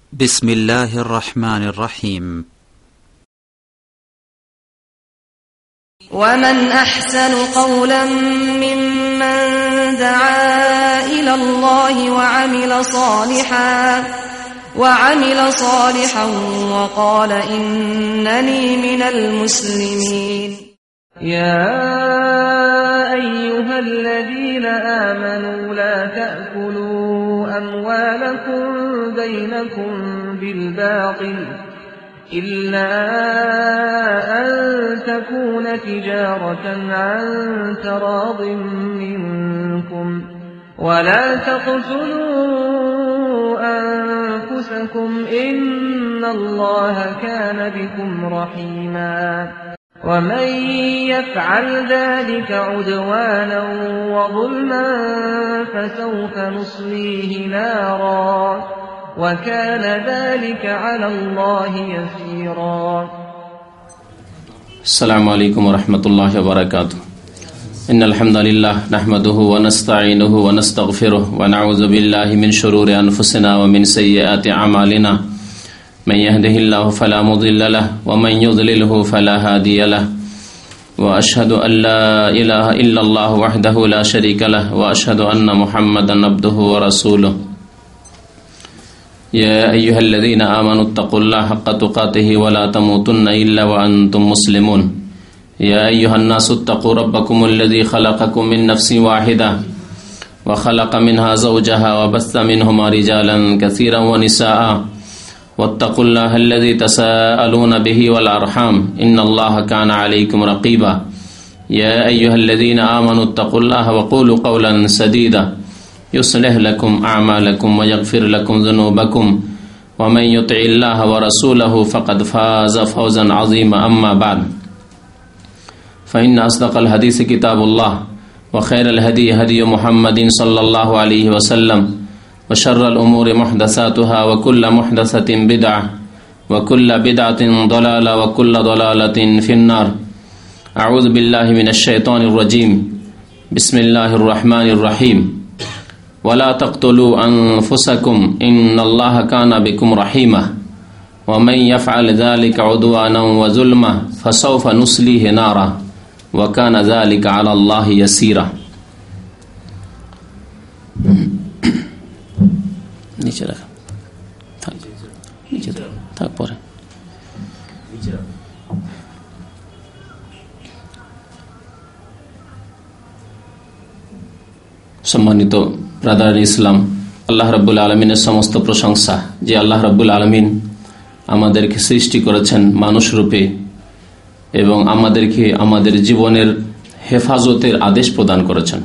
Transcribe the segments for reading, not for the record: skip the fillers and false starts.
بسم الله الرحمن الرحيم. ومن أحسن قولا ممن دعا إلى الله وعمل صالحا وقال إنني من المسلمين. يا أيها الذين آمنوا لا تأكلوا أموالكم بينكم بالباطل إلا أن تكون تجارة عن تراض منكم ولا تقتلوا أنفسكم إن الله كان بكم رحيما ومن يفعل ذلك عدوانا وظلما فسوف نصليه نارا وكان ذلك على الله يسيرا. السلام عليكم ورحمة الله وبركاته. إن الحمد لله نحمده ونستعينه ونستغفره ونعوذ بالله من شرور أنفسنا ومن سيئات أعمالنا من يهده الله فلا مضل له ومن يضلله فلا هادي له وأشهد أن لا إله إلا الله وحده لا شريك له وأشهد أن محمدا عبده ورسوله. يا أيها الذين آمنوا اتقوا الله حق تقاته ولا تموتن إلا وأنتم مسلمون. يا أيها الناس اتقوا ربكم الذي خلقكم من نفس واحدة وخلق منها زوجها وبث منهما رجالا كثيرا ونساء واتقوا الله الذي تساءلون به والأرحام إن الله كان عليكم رقيبا. يا أيها الذين آمنوا اتقوا الله وقولوا قولا سديدا يصلح لكم أعمالكم ويغفر لكم ذنوبكم ومن يطع الله ورسوله فقد فاز فوزا عظيما. أما بعد فإن أصدق الحديث كتاب الله وخير الهدي هدي محمد صلى الله عليه وسلم وشر الأمور محدثاتها وكل محدثة بدعة وكل بدعة ضلالة وكل ضلالة في النار. أعوذ بالله من الشيطان الرجيم. بسم الله الرحمن الرحيم. ولا تقتلوا أنفسكم إن الله كان بكم رحيما ومن يفعل ذلك عدوانا وظلما فسوف نصليه نارا وكان ذلك على الله يسيرا. নিচে রাখা নিচে থাক পরে। সম্মানিত ব্রাদার ইসলাম, আল্লাহ রাব্বুল আলামিনের সমস্ত প্রশংসা যে আল্লাহ রাব্বুল আলামিন আমাদেরকে সৃষ্টি করেছেন মানুষ রূপে এবং আমাদেরকে আমাদের জীবনের হেফাজতের আদেশ প্রদান করেছেন।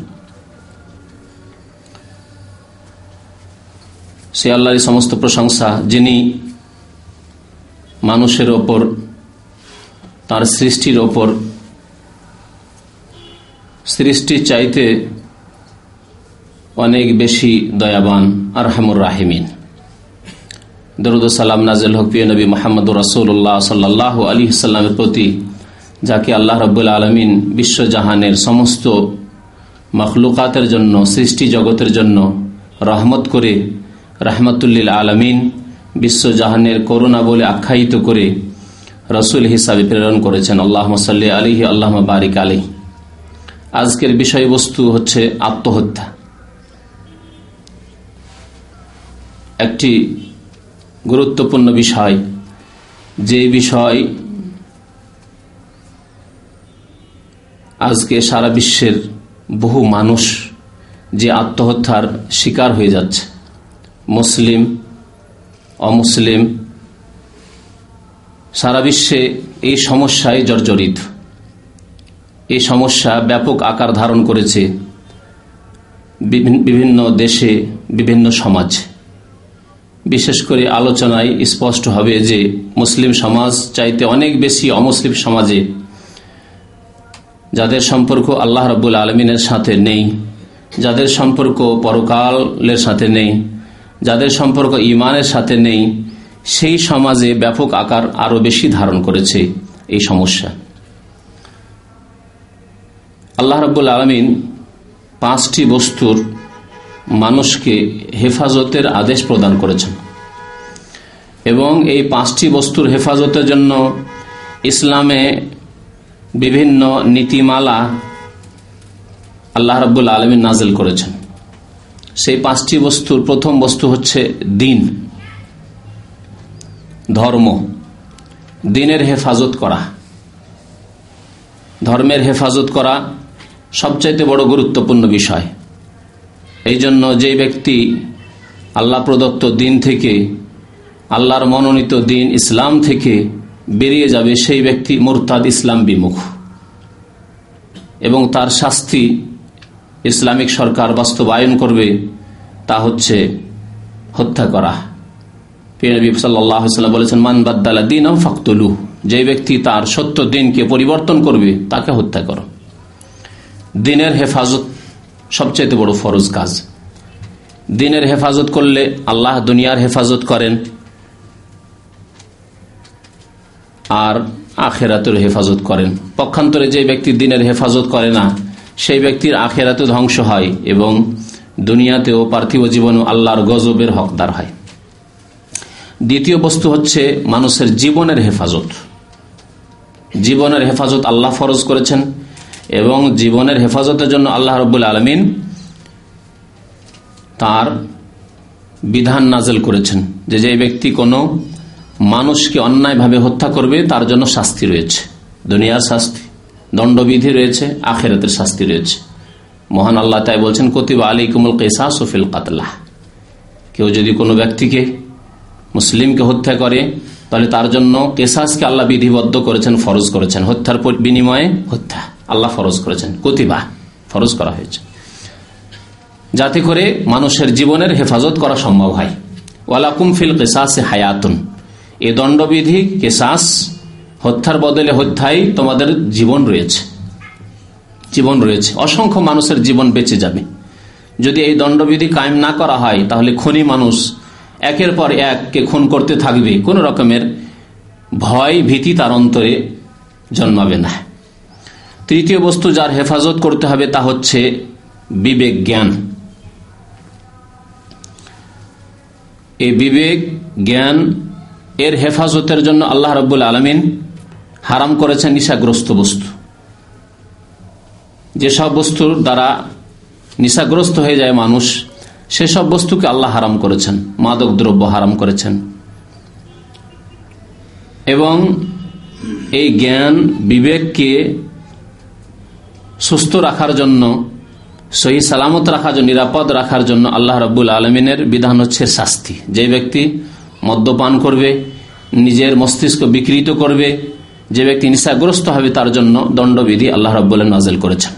সে আল্লাহরই সমস্ত প্রশংসা যিনি মানুষের ওপর তার সৃষ্টির ওপর সৃষ্টির চাইতে অনেক বেশি দয়াবান আরহামুর রাহিমিন। দরুদ ও সালাম নাজিল হোক প্রিয় নবী মুহাম্মদুর রাসূলুল্লাহ সাল্লাল্লাহু আলাইহি ওয়াসাল্লামের প্রতি, যাকে আল্লাহ রাব্বুল আলামিন বিশ্বজাহানের সমস্ত মাখলুকাতের জন্য, সৃষ্টি জগতের জন্য রহমত করে রাহমাতুল্লিল আলামিন, বিশ্বজাহানের করুণা বলে আখ্যায়িত করে রসুল হিসাবে প্রেরণ করেছেন। আল্লাহুম্মা সাল্লি আলাইহি আল্লাহুম্মা বারিক আলাইহি। আজকের বিষয়বস্তু হচ্ছে আত্মহত্যা। একটি গুরুত্বপূর্ণ বিষয়, যে বিষয় আজকে সারা বিশ্বের বহু মানুষ যে আত্মহত্যার শিকার হয়ে যাচ্ছে, মুসলিম অমুসলিম সারা বিশ্বে এই সমস্যায় জর্জরিত। এই সমস্যা ব্যাপক আকার ধারণ করেছে বিভিন্ন দেশে, বিভিন্ন সমাজ। বিশেষ করে আলোচনায় স্পষ্ট হবে যে মুসলিম সমাজ চাইতে অনেক বেশি অমুসলিম সমাজে, যাদের সম্পর্ক আল্লাহ রাব্বুল আলামিনের সাথে নেই, যাদের সম্পর্ক পরকালের সাথে নেই, যাদের সম্পর্ক ঈমানের সাথে নেই, সেই সমাজে ব্যাপক আকার আরো বেশি ধারণ করেছে এই সমস্যা। আল্লাহ রাব্বুল আলামিন 5টি বস্তুর মানুষকে হেফাজতের আদেশ প্রদান করেছেন। এবং এই 5টি বস্তুর হেফাজতের জন্য ইসলামে বিভিন্ন নীতিমালা আল্লাহ রাব্বুল আলামিন নাযিল করেছেন। সেই 5টি বস্তুর প্রথম বস্তু হচ্ছে দ্বীন, ধর্ম। দ্বীনের হেফাজত করা, ধর্মের হেফাজত করা সবচাইতে বড় গুরুত্বপূর্ণ বিষয়। এই জন্য যে ব্যক্তি আল্লাহ প্রদত্ত দ্বীন থেকে, আল্লাহর মনোনীত দ্বীন ইসলাম থেকে বেরিয়ে যাবে, সেই ব্যক্তি মুরতাদ, ইসলাম বিমুখ, এবং তার শাস্তি ইসলামিক সরকার বাস্তবায়ন করবে, তা হচ্ছে হত্যা করা। নবী সাল্লাল্লাহু আলাইহি ওয়াসাল্লাম বলেছেন, মান বাদ্দালা দীনাহু ফাকতুলুহু, যে ব্যক্তি তার সত্য দ্বীনকে পরিবর্তন করবে তাকে হত্যা করো। দ্বীনের হেফাজত সবচেয়ে বড় ফরজ কাজ। দ্বীনের হেফাজত করলে আল্লাহ দুনিয়ার হেফাজত করেন আর আখিরাতের হেফাজত করেন। পক্ষান্তরে যে ব্যক্তি দ্বীনের হেফাজত করে না, সেই ব্যক্তির আখিরাতে ধ্বংস হয় এবং দুনিয়াতেও পার্থিব জীবনেও আল্লাহর গজবের হকদার হয়। দ্বিতীয় বস্তু হচ্ছে মানুষের জীবনের হেফাজত। জীবনের হেফাজত আল্লাহ ফরজ করেছেন এবং জীবনের হেফাজতের জন্য আল্লাহ রাব্বুল আলামিন তার বিধান নাযিল করেছেন যে যে ব্যক্তি কোনো মানুষকে অন্যায়ভাবে হত্যা করবে তার জন্য শাস্তি রয়েছে, দুনিয়ার শাস্তি, দণ্ডবিধি রয়েছে, আখিরাতের শাস্তি রয়েছে। মহান আল্লাহ তাই বলছেন, কুতিবা আলাইকুমুল কিসাসু ফিল কাতলা। কেউ যদি কোনো ব্যক্তিকে, মুসলিমকে হত্যা করে, তাহলে তার জন্য কিসাসকে আল্লাহ বিধিবদ্ধ করেছেন, ফরজ করেছেন। হত্যার বিনিময়ে হত্যা আল্লাহ ফরজ করেছেন, কুতিবা ফরজ করা হয়েছে, যাতে করে মানুষের জীবনের হেফাজত করা সম্ভব হয়। ওয়ালাকুম ফিল কিসাসি হায়াতুন, এই দণ্ডবিধি কিসাস, হত্যার বদলে হত্যায় তোমাদের জীবন রয়েছে, জীবন রয়েছে। অসংখ্য মানুষের জীবন বেঁচে যাবে। যদি এই দণ্ডবিধি কায়েম না করা হয়, তাহলে খুনি মানুষ একের পর এককে খুন করতে থাকবে, কোন রকমের ভয় ভীতি তার অন্তরে জন্মাবে না। তৃতীয় বস্তু যার হেফাজত করতে হবে তা হচ্ছে বিবেক জ্ঞান। এই বিবেক জ্ঞান এর হেফাজতের জন্য আল্লাহ রাব্বুল আলামিন হারাম করেছেন নিশাগ্রস্ত বস্তু। যেসব বস্তুর দ্বারা নিশাগ্রস্ত হয়ে যায় মানুষ, সেসব বস্তুকে আল্লাহ হারাম করেছেন। মাদক দ্রব্য হারাম করেছেন। এবং এই জ্ঞান বিবেককে সুস্থ রাখার জন্য, সহি সালামত রাখার জন্য, নিরাপদ রাখার জন্য আল্লাহ রাব্বুল আলামিনের বিধান হচ্ছে শাস্তি। যে ব্যক্তি মদ্যপান করবে, নিজের মস্তিষ্ক বিকৃত করবে, যে ব্যক্তি নিশাগ্রস্ত হবে, তার জন্য দণ্ডবিধি আল্লাহ রাব্বুল আলামিন নাযিল করেছেন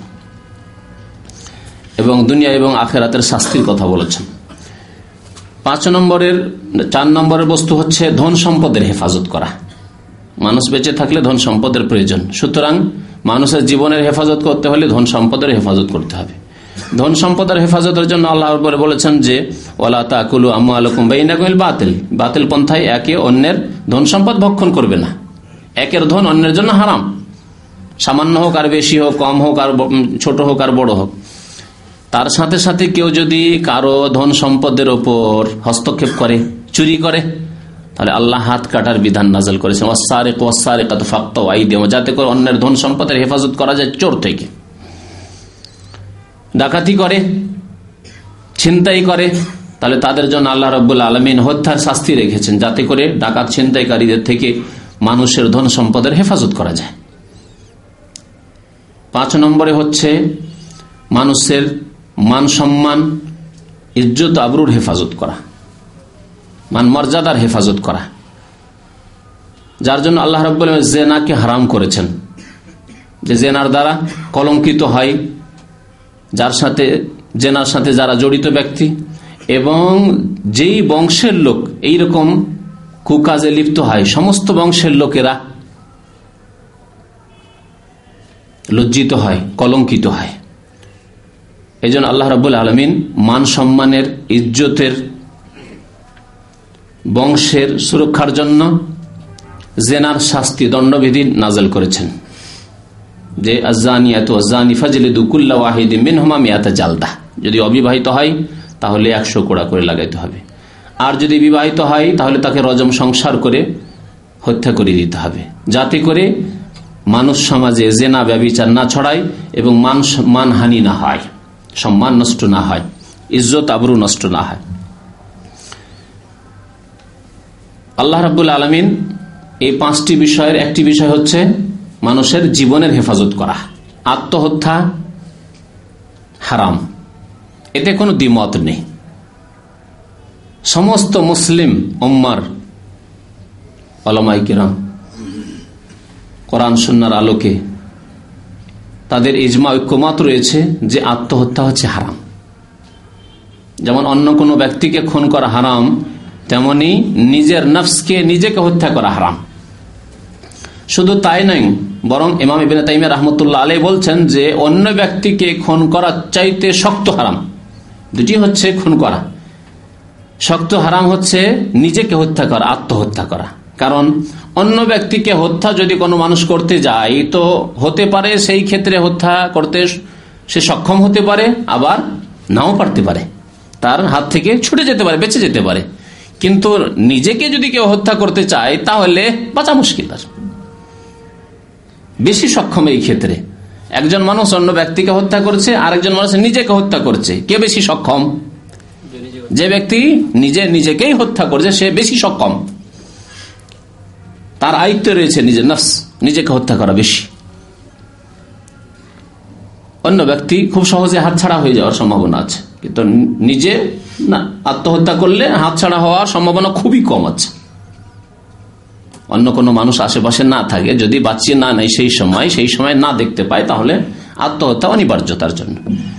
এবং দুনিয়া এবং আখিরাতের শাস্তির কথা বলেছেন। 4 নম্বরের বস্তু হচ্ছে ধন সম্পদের হেফাজত করা। মানুষ বেঁচে থাকলে ধন সম্পদের প্রয়োজন, সুতরাং মানুষের জীবনের হেফাজত করতে হলে ধন সম্পদের হেফাজত করতে হবে। ধন সম্পদের হেফাজতের জন্য আল্লাহ বলেছেন যে ওয়ালা তাকুলু আমওয়ালাকুম বাইনাকুম বিল বাতিল, বাতিল পন্থায় একে অন্যের ধন সম্পদ ভক্ষণ করবে না। একের ধন অন্যের জন্য হারাম, সামান্য হোক আর বেশি হোক, কম হোক আর ছোট হোক আর বড় হোক। তার সাথে সাথে কেউ যদি কারো ধন সম্পদের ওপর হস্তক্ষেপ করে, চুরি করে, তাহলে আল্লাহ হাত কাটার বিধান নাযিল করেছেন, ওয়াসসারিকু ওয়াসসারিকাতু ফাকতাউ আইদিয়াহুমা, যাতে করে অন্যের ধন সম্পদের হেফাজত করা যায় চোর থেকে। ডাকাতি করে, ছিনতাই করে, তাহলে তাদের জন্য আল্লাহ রাব্বুল আলামিন হত্যার শাস্তি রেখেছেন, যাতে করে ডাকাত ছিনতাইকারীদের থেকে মানুষের ধন সম্পদের হেফাজত করা যায়। 5 নম্বরে হচ্ছে মানুষের মান সম্মান, ইজ্জত আবরুর হেফাজত করা, মান মর্যাদার হেফাজত করা, যার জন্য আল্লাহ রাব্বুল আলামিন জেনাকে হারাম করেছেন। যে জেনার দ্বারা কলঙ্কিত হয়, যার সাথে, জেনার সাথে যারা জড়িত ব্যক্তি এবং যেই বংশের লোক এইরকম কুকাজে লিপ্ত হয়, সমস্ত বংশের লোকেরা লজ্জিত হয়, কলঙ্কিত হয়। এই জন্য আল্লাহ রাব্বুল আলামিন মান সম্মানের, ইজ্জতের, বংশের সুরক্ষার জন্য জেনার শাস্তি, দণ্ডবিধি নাযিল করেছেন যে আয-যানিয়াতু ওয়াজ-যানি ফাজলিদু কুল্লা ওয়াহিদিন মিনহুমা মিআতা জালদা। যদি অবিবাহিত হয় তাহলে 100 কোড়া করে লাগাইতে হবে, আর যদি বিবাহিত হয় তাহলে তাকে রজম সংসার করে হত্যা করে দিতে হবে, যাতে করে মানুষ সমাজে জেনা ব্যভিচার না ছড়ায় এবং মানহানি না হয়, সম্মান নষ্ট না হয়, ইজ্জত আবরু নষ্ট না হয়। আল্লাহ রাব্বুল আলামিন এই 5টি বিষয়ের একটি বিষয় হচ্ছে মানুষের জীবনের হেফাজত করা। আত্মহত্যা হারাম, এতে কোনো দ্বিমত নেই। সমস্ত মুসলিম উম্মার উলামায়ে কিরাম কোরআন সুন্নাহর আলোকে তাদের ইজমা ঐক্যমত রয়েছে যে আত্মহত্যা হচ্ছে হারাম। যেমন অন্য কোনো ব্যক্তিকে খুন করা হারাম, তেমনি নিজের নফসকে নিজেকে হত্যা করা হারাম। শুধু তাই নয়, বরং ইমাম ইবনে তাইমিয়া রাহমাতুল্লাহ আলাইহি বলছেন যে অন্য ব্যক্তিকে খুন করা চাইতে শক্ত হারাম। দুটি হচ্ছে খুন করা, শক্ত হারাম হচ্ছে নিজেকে হত্যা করা, আত্মহত্যা করা। কারণ অন্য ব্যক্তিকে হত্যা যদি কোনো মানুষ করতে যায় তো হতে পারে সেই ক্ষেত্রে হত্যা করতে সে সক্ষম হতে পারে, আবার নাও পারতে পারে, তার হাত থেকে ছুটে যেতে পারে, বেঁচে যেতে পারে। কিন্তু নিজেকে যদি কেউ হত্যা করতে চায় তাহলে বাঁচা মুশকিল, তার বেশি সক্ষম এই ক্ষেত্রে। একজন মানুষ অন্য ব্যক্তিকে হত্যা করছে, আরেকজন মানুষ নিজেকে হত্যা করছে, কে বেশি সক্ষম? যে ব্যক্তি নিজেকেই হত্যা করছে সে বেশি সক্ষম, তার আয়ত্তে রয়েছে নিজের নফস, নিজেকে হত্যা করা বেশি। অন্য ব্যক্তি খুব সহজে হাতছাড়া হয়ে যাওয়ার সম্ভাবনা আছে, কিন্তু নিজে না, আত্মহত্যা করলে হাতছাড়া হওয়ার সম্ভাবনা খুবই কম আছে। অন্য কোনো মানুষ আশেপাশে না থাকে, যদি বাঁচিয়ে না নেয় সেই সময় না দেখতে পায়, তাহলে আত্মহত্যা অনিবার্যতার জন্য।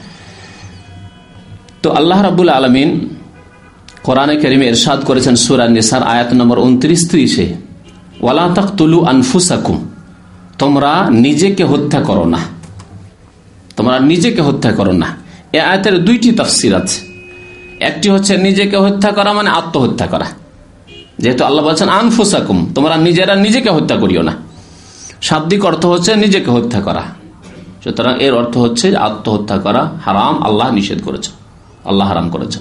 তো আল্লাহ রাব্বুল আলামিন কোরআনে কারিমে ইরশাদ করেছেন সূরা নিসার আয়াত নম্বর 29-30, ওয়ালা তাকতুলু আনফুসাকুম, তোমরা নিজেকে হত্যা করো না, তোমরা নিজেকে হত্যা করো না। এই আয়াতের 2টি তাফসীর আছে। একটি হচ্ছে নিজেকে হত্যা করা মানে আত্মহত্যা করা, যেহেতু আল্লাহ বলছেন আনফুসাকুম, তোমরা নিজেরা নিজেকে হত্যা করিও না। শাব্দিক অর্থ হচ্ছে নিজেকে হত্যা করা, সুতরাং এর অর্থ হচ্ছে আত্মহত্যা করা হারাম, আল্লাহ নিষেধ করেছেন, আল্লাহ হারাম করেছেন।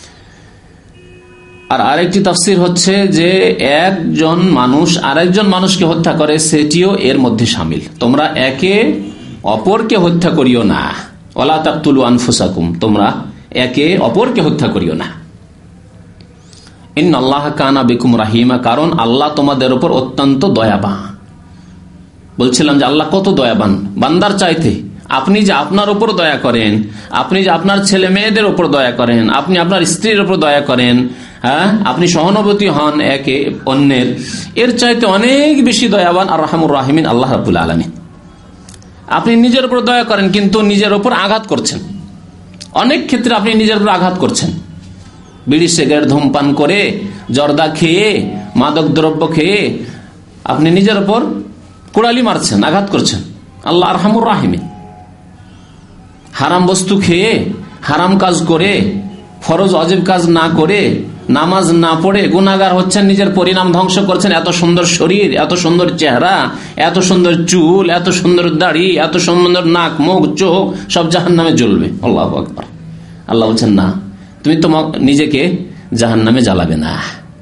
আর আরেকটি তাফসীর হচ্ছে যে একজন মানুষ আরেকজন মানুষকে হত্যা করে, সেটিও এর মধ্যে শামিল। তোমরা একে অপরকে হত্যা করিও না, ওয়ালা তাকতুলু আনফুসাকুম, তোমরা একে অপরকে হত্যা করিও না। ইন্নাল্লাহা কানা বিকুম রাহিমা, কারণ আল্লাহ তোমাদের উপর অত্যন্ত দয়াবান। বলছিলাম যে আল্লাহ কত দয়াবান বান্দার চাইতে। আপনি যে আপনার উপর দয়া করেন, আপনি যে আপনার ছেলে মেয়েদের উপর দয়া করেন, আপনি আপনার স্ত্রীর উপর দয়া করেন, হ্যাঁ, আপনি সহানুভূতি হন একে অন্যের, এর চাইতে অনেক বেশি দয়াবান আর রাহমুর রাহিমিন আল্লাহ রাব্বুল আলামিন। আপনি নিজের উপর দয়া করেন কিন্তু নিজের উপর আঘাত করছেন, অনেক ক্ষেত্রে আপনি নিজের উপর আঘাত করছেন। বিড়ি সিগারেট ধূমপান করে, জর্দা খেয়ে, মাদক দ্রব্য খেয়ে আপনি নিজের উপর কোড়ালি মারছেন, আঘাত করছেন। আল্লাহ আরহামুর রাহিমিন। হারাম বস্তু খেয়ে, হারাম কাজ করে, ফরজ অজিব কাজ না করে, নামাজ না পড়ে গুনাহগার হচ্ছেন, নিজের পরিণাম ধ্বংস করছেন। এত সুন্দর শরীর, এত সুন্দর চেহারা, এত সুন্দর চুল, এত সুন্দর দাড়ি, এত সুন্দর নাক, মুখ, চোখ সব জাহান্নামে জ্বলবে। আল্লাহু আকবার। আল্লাহ বলছেন না, তুমি তোমার নিজেকে জাহান্নামে জ্বালাবে না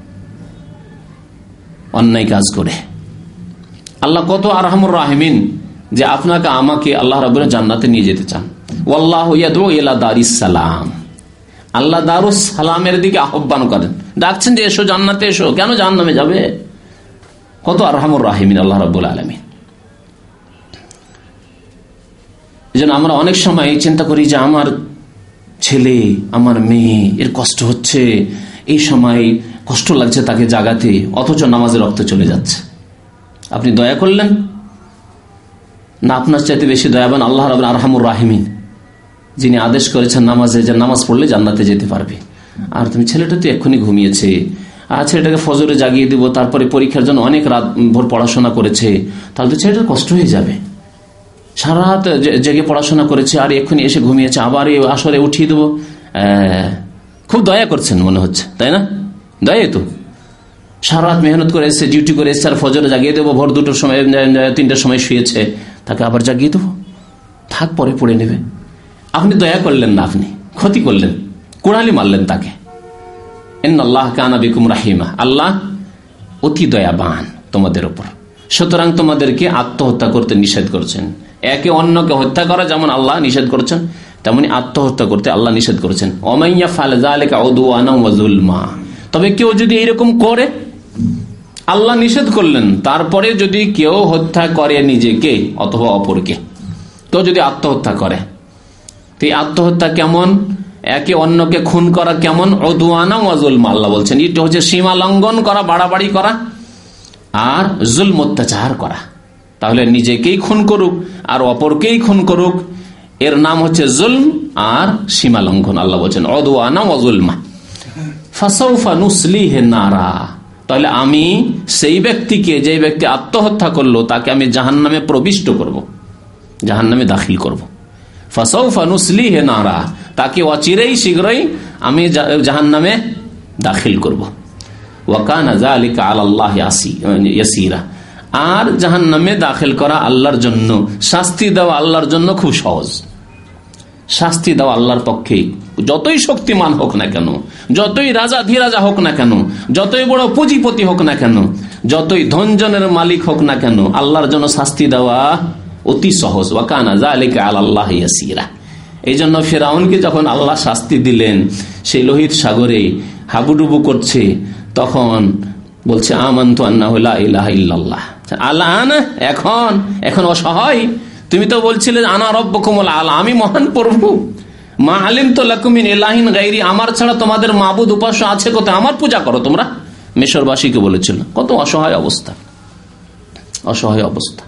অন্যায় কাজ করে। আল্লাহ কত আরহামুর রাহিমিন যে আপনাকে আমাকে আল্লাহ রাব্বুল জান্নাতে নিয়ে যেতে চান। ওয়াল্লাহু ইয়াদউ ইলা দারিস সালাম, আল্লাহ দারুস সালামের দিকে আহ্বান করেন, ডাকছেন যে এসো জান্নাতে এসো, কেন জাহান্নামে যাবে? কত আরহামুর রাহিমিন আল্লাহ রাব্বুল আলামিন। এজন্য আমরা অনেক সময় চিন্তা করি যে আমার ছেলে, আমার মেয়ে এর কষ্ট হচ্ছে, এই সময় কষ্ট লাগছে তাকে জাগাতে, অথচ নামাজে রক্ত চলে যাচ্ছে। আপনি দয়া করলেন না? আপনার চাইতে বেশি দয়াবান আল্লাহ রাব্বুল আরহামুর রাহিমিন, যিনি আদেশ করেছেন নামাজে, যে নামাজ পড়লে জান্নাতে যেতে পারবে। আর তুমি ছেলেটা তো এক্ষুনি ঘুমিয়েছে, আর ছেলেটাকে ফজরে জাগিয়ে দিব, তারপরে পরীক্ষার জন্য অনেক রাত ভোর পড়াশোনা করেছে, তাহলে তো ছেলেটার কষ্ট হয়ে যাবে। সারা রাত জেগে পড়াশোনা করেছে আর এক্ষুনি এসে ঘুমিয়েছে, আবার এই আসরে উঠিয়ে দেবো। খুব দয়া করছেন মনে হচ্ছে, তাই না? দয়া তো, সারা রাত মেহনত করে এসছে, ডিউটি করে এসছে, আর ফজরে জাগিয়ে দেবো, ভোর 2টোর সময় 3টার সময় শুয়েছে, তাকে আবার জাগিয়ে দেবো, থাক পরে পড়ে নেবে। আপনি দয়া করলেন না, আপনি ক্ষতি করলেন, কোড়ালি মারলেন তাকে। ইন্নাল্লাহ কানা বিকুম রাহিমা, আল্লাহ অতি দয়াবান তোমাদের উপর। সুতরাং তোমাদেরকে আত্মহত্যা করতে নিষেধ করছেন। একে অন্যকে হত্যা করা যেমন আল্লাহ নিষেধ করেছেন, তেমনি আত্মহত্যা করতে আল্লাহ নিষেধ করেছেন। ওমাইয়া ফাল যালিকা উদওয়ানা ওয়া যুলমা, তবে কেউ যদি এরকম করে, আল্লাহ নিষেধ করলেন, তারপরে যদি কেউ হত্যা করে নিজেকে অথবা অপরকে, কেউ যদি আত্মহত্যা করে, তো আত্মহত্যা কেমন? একে অন্যকে খুন করা কেমন? উদওয়ানা ওয়া যুলমা, আল্লাহ বলছেন এটা হচ্ছে সীমা লঙ্ঘন করা, বাড়াবাড়ি করা আর জুলম অত্যাচার করা। তাহলে নিজেকেই খুন করুক আর অপরকেই খুন করুক, এর নাম হচ্ছে জুলম আর সীমা লঙ্ঘন। আল্লাহ বলছেন উদওয়ানা ওয়া যুলমা ফাসাউফা নুসলিহি নারা, তাহলে আমি সেই ব্যক্তিকে, যে ব্যক্তি আত্মহত্যা করলো, তাকে আমি জাহান্নামে প্রবিষ্ট করব, জাহান্নামে দাখিল করব। ফাসাউফা নুসলিহি নারা, তাকে অচিরেই শীঘ্রই আমি জাহান্নামে দাখিল করব। ওয়া কানা যালিকা আলাল্লাহি ইয়াসীরা, আর জাহান্নামে দাখিল করা আল্লাহর জন্য, শাস্তি দেওয়া আল্লাহর জন্য খুব সহজ। শাস্তি দেওয়া আল্লাহর পক্ষে, যতই শক্তিমান হোক না কেন, যতই রাজা ধীরাজা হোক না কেন, যতই বড় পুঁজিপতি হোক না কেন, যতই ধনজনের মালিক হোক না কেন, আল্লাহর জন্য শাস্তি দেওয়া অতি সহজ। ওয়া কানা যালিকা আলাল্লাহি ইয়াসীরা। এই জন্য ফিরআউনকে যখন আল্লাহ শাস্তি দিলেন, সেই লোহিত সাগরে হাবুডুবু করছে, তখন বলছে আমানতু আন্নাহু লা ইলাহা ইল্লাল্লাহ। আলান, এখন অসহায়। তুমি তো বলছিলে আনা রব্বুকুমুল আলা, আমি মহান প্রভু। মা আলিমতু লাকুম মিন ইলাহিন গায়রি, আমার ছাড়া তোমাদের মাবুদ উপাস্য আছে কোথায়? আমার পূজা করো তোমরা। মিশরবাসীকে বলেছিল। কত অসহায় অবস্থা, অসহায় অবস্থা।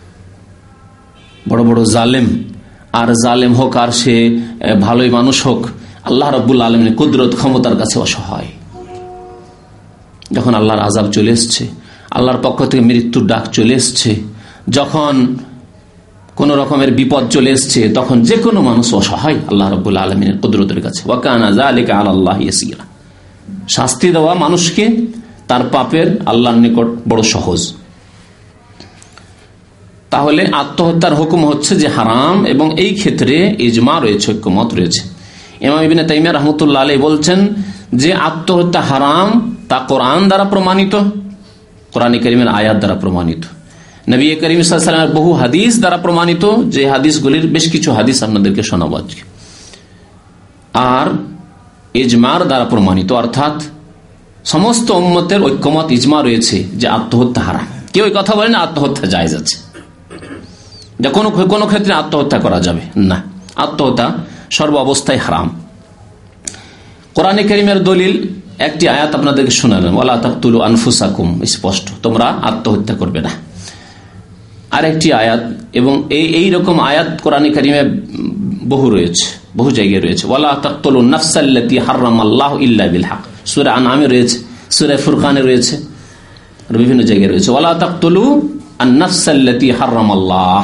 বড় বড় জালেম, আর জালেম হোক আর সে ভালোই মানুষ হোক, আল্লাহ রাব্বুল আলামিনের কুদরত ক্ষমতার কাছে অসহায়। যখন আল্লাহর আযাব চলে এসছে, আল্লাহর পক্ষ থেকে মৃত্যুর ডাক চলে এসছে, যখন কোন রকমের বিপদ চলে এসছে, তখন যে কোনো মানুষ অসহায় আল্লাহ রাব্বুল আলামিনের কুদরতের কাছে। ওয়া কানা যালিকা আলাল্লাহি ইয়াসীরা, শাস্তি দেওয়া মানুষকে তার পাপের আল্লাহর নিকট বড় সহজ। তাহলে আত্মহত্যার হুকুম হচ্ছে যে হারাম, এবং এই ক্ষেত্রে ইজমা রয়েছে, ঐক্যমত রয়েছে। ইমাম ইবনে তাইমিয়া রাহমাতুল্লাহ আলাইহি বলছেন যে আত্মহত্যা হারাম, তা কোরআন দ্বারা প্রমাণিত, কোরআনে কারীমের আয়াত দ্বারা প্রমাণিত, নবী করিম সাল্লাল্লাহু আলাইহি ওয়াসাল্লামের বহু হাদিস দ্বারা প্রমাণিত, যে হাদিসগুলির বেশ কিছু হাদিস আপনাদেরকে শোনাবো আজকে, আর ইজমার দ্বারা প্রমাণিত, অর্থাৎ সমস্ত উম্মতের ঐক্যমত ইজমা রয়েছে যে আত্মহত্যা হারাম। কেউ এই কথা বলে না আত্মহত্যা জায়েজ আছে, যে কোনো ক্ষেত্রে আত্মহত্যা করা যাবে না, আত্মহত্যা সর্ব অবস্থায় হারাম। কোরআনে কারীমের দলিল একটি আয়াত আপনাদেরকে শোনালাম, ওয়ালা তাকতুলু আনফুসাকুম, স্পষ্ট তোমরা আত্মহত্যা করবে না। আরেকটি আয়াত, এবং এই রকম আয়াত কোরআনে কারীমে বহু রয়েছে, বহু জায়গায় রয়েছে। ওয়ালা তাকতুলু নাফসাল্লাতী হারামাল্লাহু ইল্লা বিল হক, সূরা আনআমে রয়েছে, সূরা ফুরকানে রয়েছে, আর বিভিন্ন জায়গায় রয়েছে। ওয়ালা তাকতুলু আন-নাফসাল্লাতী হারামাল্লাহ,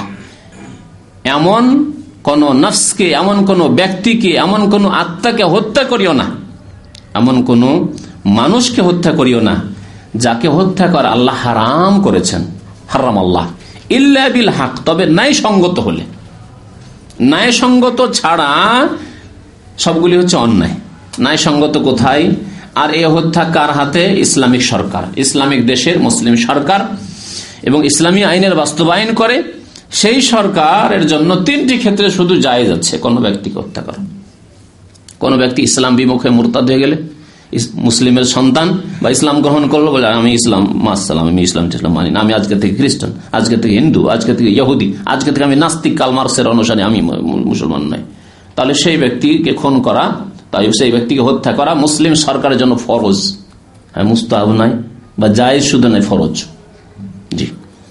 এমন কোন নফসকে, এমন কোন ব্যক্তিকে, এমন কোন আত্মাকে হত্যা করিও না, এমন কোন মানুষকে হত্যা করিও না যাকে হত্যা করা আল্লাহ হারাম করেছেন, হারাম আল্লাহ, ইল্লা বিল হক, তবে ন্যায় সঙ্গত হলে। ন্যায় সঙ্গত ছাড়া সবগুলি হচ্ছে অন্যায়। ন্যায় সঙ্গত কোথায়? আর এ হত্যা কার হাতে? ইসলামিক সরকার, ইসলামিক দেশের মুসলিম সরকার এবং ইসলামী আইনের বাস্তবায়ন করে সেই সরকারের জন্য তিনটি ক্ষেত্রে শুধু জায়েজ আছে কোন ব্যক্তিকে হত্যা করা। কোন ব্যক্তি ইসলাম বিমুখে মুরতাদ হয়ে গেলে, মুসলিমের সন্তান বা ইসলাম গ্রহণ করলো, বলে আমি ইসলাম মাসালাম, আমি ইসলাম মানি না, আমি আজকে থেকে খ্রিস্টান, আজকে থেকে হিন্দু, আজকে থেকে ইহুদি, আজকে থেকে আমি নাস্তিক, কার্ল মার্কসের অনুসারে, আমি মুসলমান নই, তাহলে সেই ব্যক্তিকে খুন করা, তাই সেই ব্যক্তিকে হত্যা করা মুসলিম সরকারের জন্য ফরজ, হ্যাঁ, মুস্তাহাব নয় বা জায়েজ শুধু নয়, ফরজ। জি,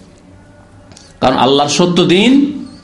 কারণ আল্লাহর সত্য দিন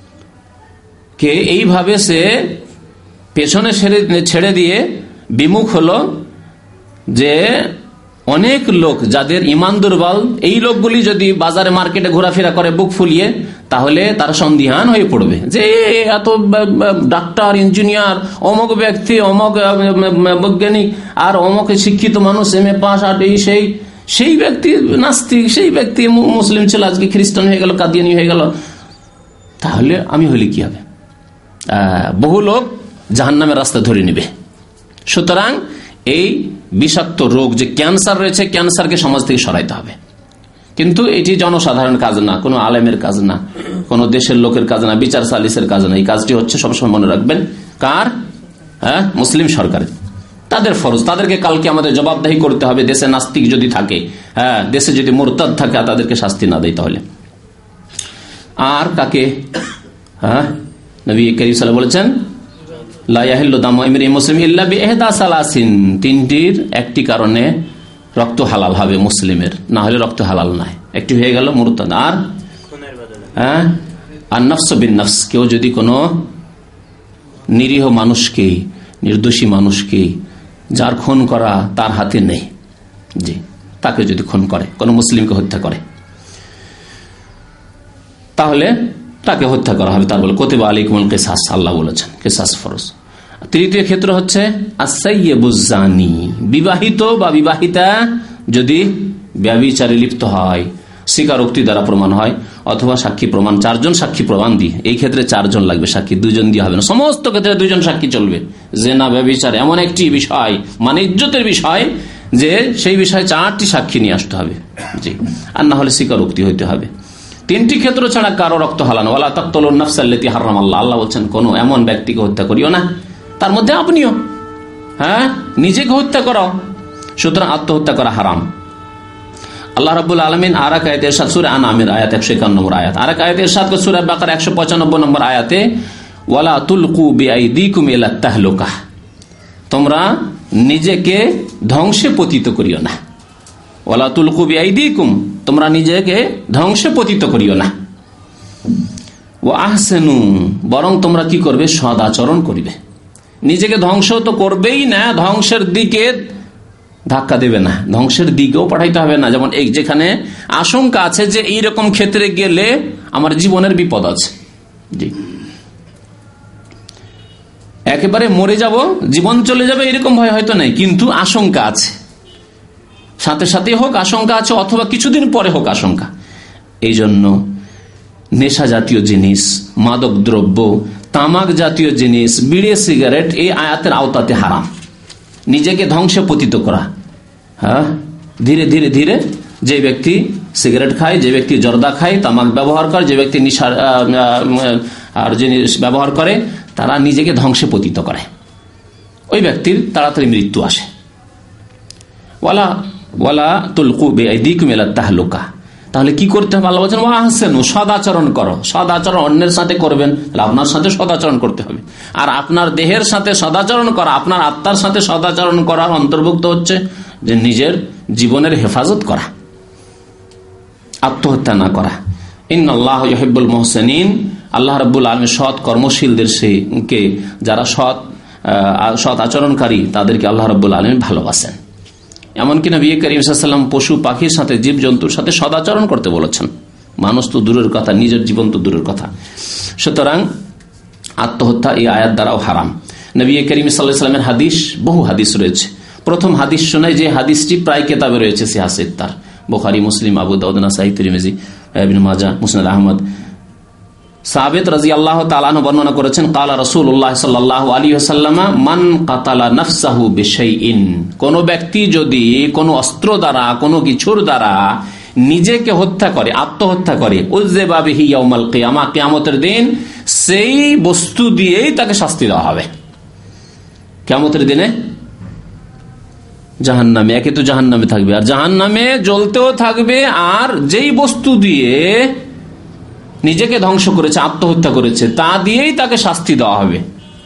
কে এইভাবে সে পেছনে ছেড়ে দিয়ে বিমুখ হলো, যে অনেক লোক যাদের ইমান দুর্বল, এই লোকগুলি যদি বাজারে মার্কেটে ঘোরাফেরা করে বুক ফুলিয়ে, তাহলে তারা সন্দিহান হয়ে পড়বে যে এত ডাক্তার, ইঞ্জিনিয়ার, অমক ব্যক্তি, অমক বৈজ্ঞানিক, আর অমক শিক্ষিত মানুষ, MA পাস, আর সেই ব্যক্তি নাস্তিক, সেই ব্যক্তি মুসলিম ছিল, আজকে খ্রিস্টান হয়ে গেল, কাদিয়ানি হয়ে গেল, তাহলে আমি হলে কি হবে? বহু লোক জাহান্নামের রাস্তা ধরে নেবে। সুতরাং এই বিষাক্ত রোগ যে ক্যান্সার রয়েছে, ক্যান্সারকে সমাজ থেকে সরাইতে হবে। কিন্তু এটি জনসাধারণ কাজ না, কোনো আলেমের কাজ না, কোনো দেশের লোকের কাজ না, বিচার সালিসের কাজ না। এই কাজটি হচ্ছে সবসময় মনে রাখবেন কার? মুসলিম সরকারের। তাদের ফরজ, তাদেরকে কালকে আমাদের জবাবদাহি করতে হবে। দেশে নাস্তিক যদি থাকে, দেশে যদি মুরতাদ থাকে, তাদেরকে শাস্তি না দেয় তাহলে। আর কাকে? নবী করিম সাল্লাল্লাহু আলাইহি ওয়াসাল্লাম বলেছেন লা ইয়াহিল্লু দামু ইমরিইন মুসলিমিন ইল্লা বিইহদা সালাসিন, তিনটির একটি কারণে রক্ত হালাল হবে মুসলিমের, না হলে রক্ত হালাল নয়। একটি হয়ে গেল মুরতাদ, আর নাফস বিন নাফস, কেউ যদি কোনো নিরীহ মানুষকে, নির্দোষী মানুষকে, যার খুন করা তার হাতে নেই, জি, তাকে যদি খুন করে, কোন মুসলিমকে হত্যা করে, তাহলে তাকে হত্যা করা হবে। তার বলে কুতিবা আলাইকুমুল কিসাস, আল্লাহ বলেছেন কিসাস ফরজ। তৃতীয় ক্ষেত্র হচ্ছে আস-সাইয়্যিবুজ জানি, বিবাহিত বা বিবাহিতা যদি ব্যভিচারে লিপ্ত হয়, স্বীকারোক্তি দ্বারা প্রমাণ হয়, অথবা সাক্ষী প্রমাণ, 4 জন সাক্ষী প্রমাণ দিয়ে, এই ক্ষেত্রে 4 জন লাগবে সাক্ষী, 2 জন দিয়ে হবে না। সমস্ত ক্ষেত্রে 2 জন সাক্ষী চলবে। জেনা ব্যভিচার এমন একটি বিষয়, মানে ইজ্জতের বিষয়, যে সেই বিষয়ে 4টি সাক্ষী নিয়ে আসতে হবে, জি, আর না হলে স্বীকারোক্তি হইতে হবে। 3টি ক্ষেত্র ছাড়া কারো রক্ত হালানো। ওয়ালা তাকতুলুন নাফসাল্লাতী হারামাল্লাহ, আল্লাহ বলছেন কোন এমন ব্যক্তিকে হত্যা করিও না, তার মধ্যে আপনিও নিজেকে হত্যা করো, সুতরাং আত্মহত্যা করা হারাম। আল্লাহ রাব্বুল আলামিন আরেক আয়াতে ইরশাদ, সূরা আনআমের আয়াত 151 নম্বর আয়াত, আরেক আয়াতে ইরশাদ করে সূরা বাকারা 195 নম্বর আয়াতে, ওয়ালা তুলকু বিআইদিকুম ইলা তাহলুকা, তোমরা নিজেকে ধ্বংসে পতিত করিও না। ওয়ালা তুলকু বিআইদিকুম, তোমরা নিজেকে ধ্বংসে পতিত করিও না। ওয়া আহসিনু, বরং তোমরা কি করবে? সদাচরণ করিবে। নিজেকে ধ্বংস তো করবেই না, ধ্বংসের দিকে ধাক্কা দেবে না, ধ্বংসের দিকেও পাঠাইতে হবে না। যেমন এই যেখানে আশঙ্কা আছে যে এইরকম ক্ষেত্রে গেলে আমার জীবনের বিপদ আছে, জি, একেবারে মরে যাব, জীবন চলে যাবে, এরকম ভয় হয়তো নাই, কিন্তু আশঙ্কা আছে, সাথে সাথে হোক আশঙ্কা আছে, অথবা কিছুদিন পরে হোক আশঙ্কা। এই জন্য নেশা জাতীয় জিনিস, মাদক দ্রব্য, তামাক জাতীয় জিনিস, বিড়ি, সিগারেট এই আয়াতের আওতাতে হারাম। নিজেকে ধ্বংসে পতিত করা, ধীরে ধীরে ধীরে যে ব্যক্তি সিগারেট খায়, যে ব্যক্তি জর্দা খায়, তামাক ব্যবহার করে, যে ব্যক্তি নেশার আর জিনিস ব্যবহার করে, তারা নিজেকে ধ্বংসে পতিত করে, ওই ব্যক্তির তাড়াতাড়ি মৃত্যু আসে। ওয়ালা তুলকু বিআইদিকুম ইলা তাহলুকা, তাহলে কি করতে হবে? আল্লাহ বলেছেন ওয়া আহসিনু, সদাচরণ করো। সদাচরণ অন্যের সাথে করবেন, তাহলে আপনার সাথে সদাচরণ করতে হবে। আর আপনার দেহের সাথে সদাচরণ করা, আপনার আত্মার সাথে সদাচরণ করার অন্তর্ভুক্ত হচ্ছে যে নিজের জীবনের হেফাজত করা, আত্মহত্যা না করা। ইন্নাল্লাহ ইউহিব্বুল মুহসিনিন, আল্লাহ রাব্বুল আলামিন সৎ কর্মশীলদের কে, যারা সৎ আচরণকারী, তাদেরকে আল্লাহ রাব্বুল আলামিন ভালোবাসেন। এমনকি নবী করিম সাল্লাল্লাহু আলাইহি ওয়াসাল্লাম পশু পাখির সাথে, জীবজন্তুর সাথে সদাচরণ করতে বলেছেন। মানুষ তো দূরের কথা, নিজের জীবন তো দূরের কথা। সুতরাং আত্মহত্যা এই আয়াত দ্বারাও হারাম। নবী করিম সাল্লাল্লাহু আলাইহি ওয়াসাল্লামের হাদিস, বহু হাদিস রয়েছে। প্রথম হাদিস শোনায়, যে হাদিসটি প্রায় কিতাবে রয়েছে, সিহাহ তার বুখারী, মুসলিম, আবু দাউদ, নাসাঈ, তিরমিজি, ইবনে মাজাহ, মুসনাদ আহমদ। সাবিত রাদিয়াল্লাহু তাআলা আনহু বর্ণনা করেছেন, ক্বালা রাসূলুল্লাহ সাল্লাল্লাহু আলাইহি ওয়াসাল্লাম, মান কাতালা নাফসাহু বিশাইইন, কোন ব্যক্তি যদি কোন অস্ত্র দ্বারা, কোন কিছুর দ্বারা নিজেকে হত্যা করে, আত্মহত্যা করে, উযযিবা বিহি ইয়াউমাল কিয়ামা, কিয়ামতের দিন সেই বস্তু দিয়েই তাকে শাস্তি দেওয়া হবে। কিয়ামতের দিনে জাহান্নামে, একে তো জাহান্নামে থাকবে, আর জাহান্নামে জ্বলতেও থাকবে, আর যেই বস্তু দিয়ে নিজেকে ধ্বংস করেছে, আত্মহত্যা করেছে, তা দিয়েই তাকে শাস্তি দেওয়া হবে।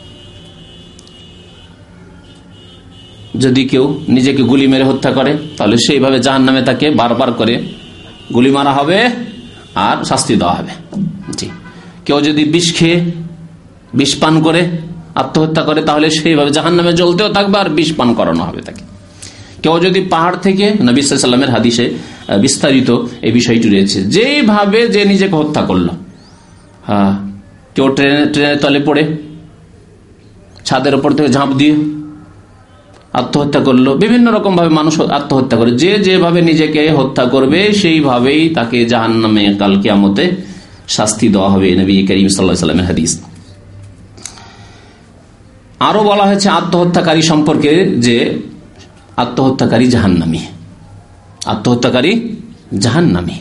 যদি কেউ নিজেকে গুলি মেরে হত্যা করে, তাহলে সেইভাবে জাহান্নামে তাকে বারবার করে গুলি মারা হবে আর শাস্তি দেওয়া হবে, জি। কেউ যদি বিষ খেয়ে, বিষ পান করে আত্মহত্যা করে, তাহলে সেইভাবে জাহান্নামে জ্বলতেও থাকবে আর বিষ পান করানো হবে তাকে। কেউ যদি পাহাড় থেকে, নবী সাল্লাল্লাহু আলাইহি ওয়াসাল্লামের হাদিসে বিস্তারিত এই বিষয়টি রয়েছে, যেভাবে যে নিজেকে হত্যা করলো, কেউ ট্রেনের তলে পড়ে, ছাদের উপর থেকে ঝাঁপ দিয়ে আত্মহত্যা করলো, বিভিন্ন রকম ভাবে মানুষ আত্মহত্যা করে। যে যেভাবে নিজেকে হত্যা করবে সেইভাবেই তাকে জাহান্নামে কাল কিয়ামতে শাস্তি দেওয়া হবে, নবী করিম সাল্লাল্লাহু আলাইহি ওয়াসাল্লামের হাদিস। আরো বলা হয়েছে আত্মহত্যাকারী সম্পর্কে যে আত্মহত্যাকারী জাহান্নামী, আত্মহত্যাকারী জাহান্নামী।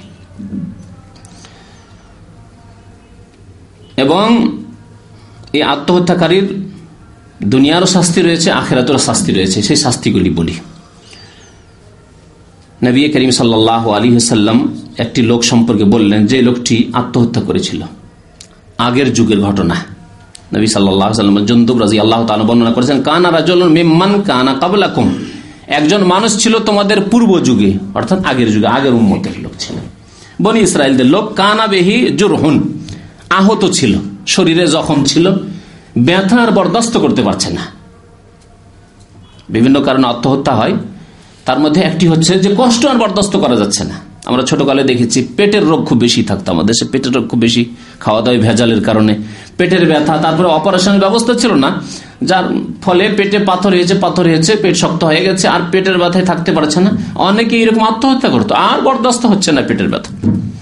এবং এই আত্মহত্যাকারীর দুনিয়ারও শাস্তি রয়েছে, আখিরাতেরও শাস্তি রয়েছে। সেই শাস্তিগুলি বলি। নবী করিম সাল্লাল্লাহু আলাইহি ওয়াসাল্লাম একটি লোক সম্পর্কে বললেন, যে লোকটি আত্মহত্যা করেছিল। আগের যুগের ঘটনা। নবী সাল্লাল্লাহু আলাইহি ওয়াসাল্লাম জুনদুব রাদিয়াল্লাহু তাআলা বর্ণনা করেছেন, কানা রাজুলুন মিম্মান কানা ক্বাবলাকুম, একজন মানুষ ছিল তোমাদের পূর্ব যুগে, অর্থাৎ আগের যুগে, আগের উম্মতের লোক ছিল, বনি ইসরাইলদের লোক। কানা বিহি জুরহুন, আহত ছিল, শরীরে জখম ছিল, ব্যথা আর বরদাস্ত করতে পারছে না। বিভিন্ন কারণে আত্মহত্যা হয়, তার মধ্যে একটি হচ্ছে যে কষ্ট আর বরদাস্ত করা যাচ্ছে না। আমরা ছোটকালে দেখেছি পেটের রোগ খুব বেশি থাকতো আমাদের দেশে, পেটের রোগ খুব বেশি, খাওয়া দাওয়া ভেজালের কারণে পেটের ব্যথা, তারপরে অপারেশনের ব্যবস্থা ছিল না, যার ফলে পেটে পাথর হয়েছে, পেট শক্ত হয়ে গেছে, আর পেটের ব্যথায় থাকতে পারছে না। অনেকে এরকম আত্মহত্যা করতো, আর বরদাস্ত হচ্ছে না পেটের ব্যথা,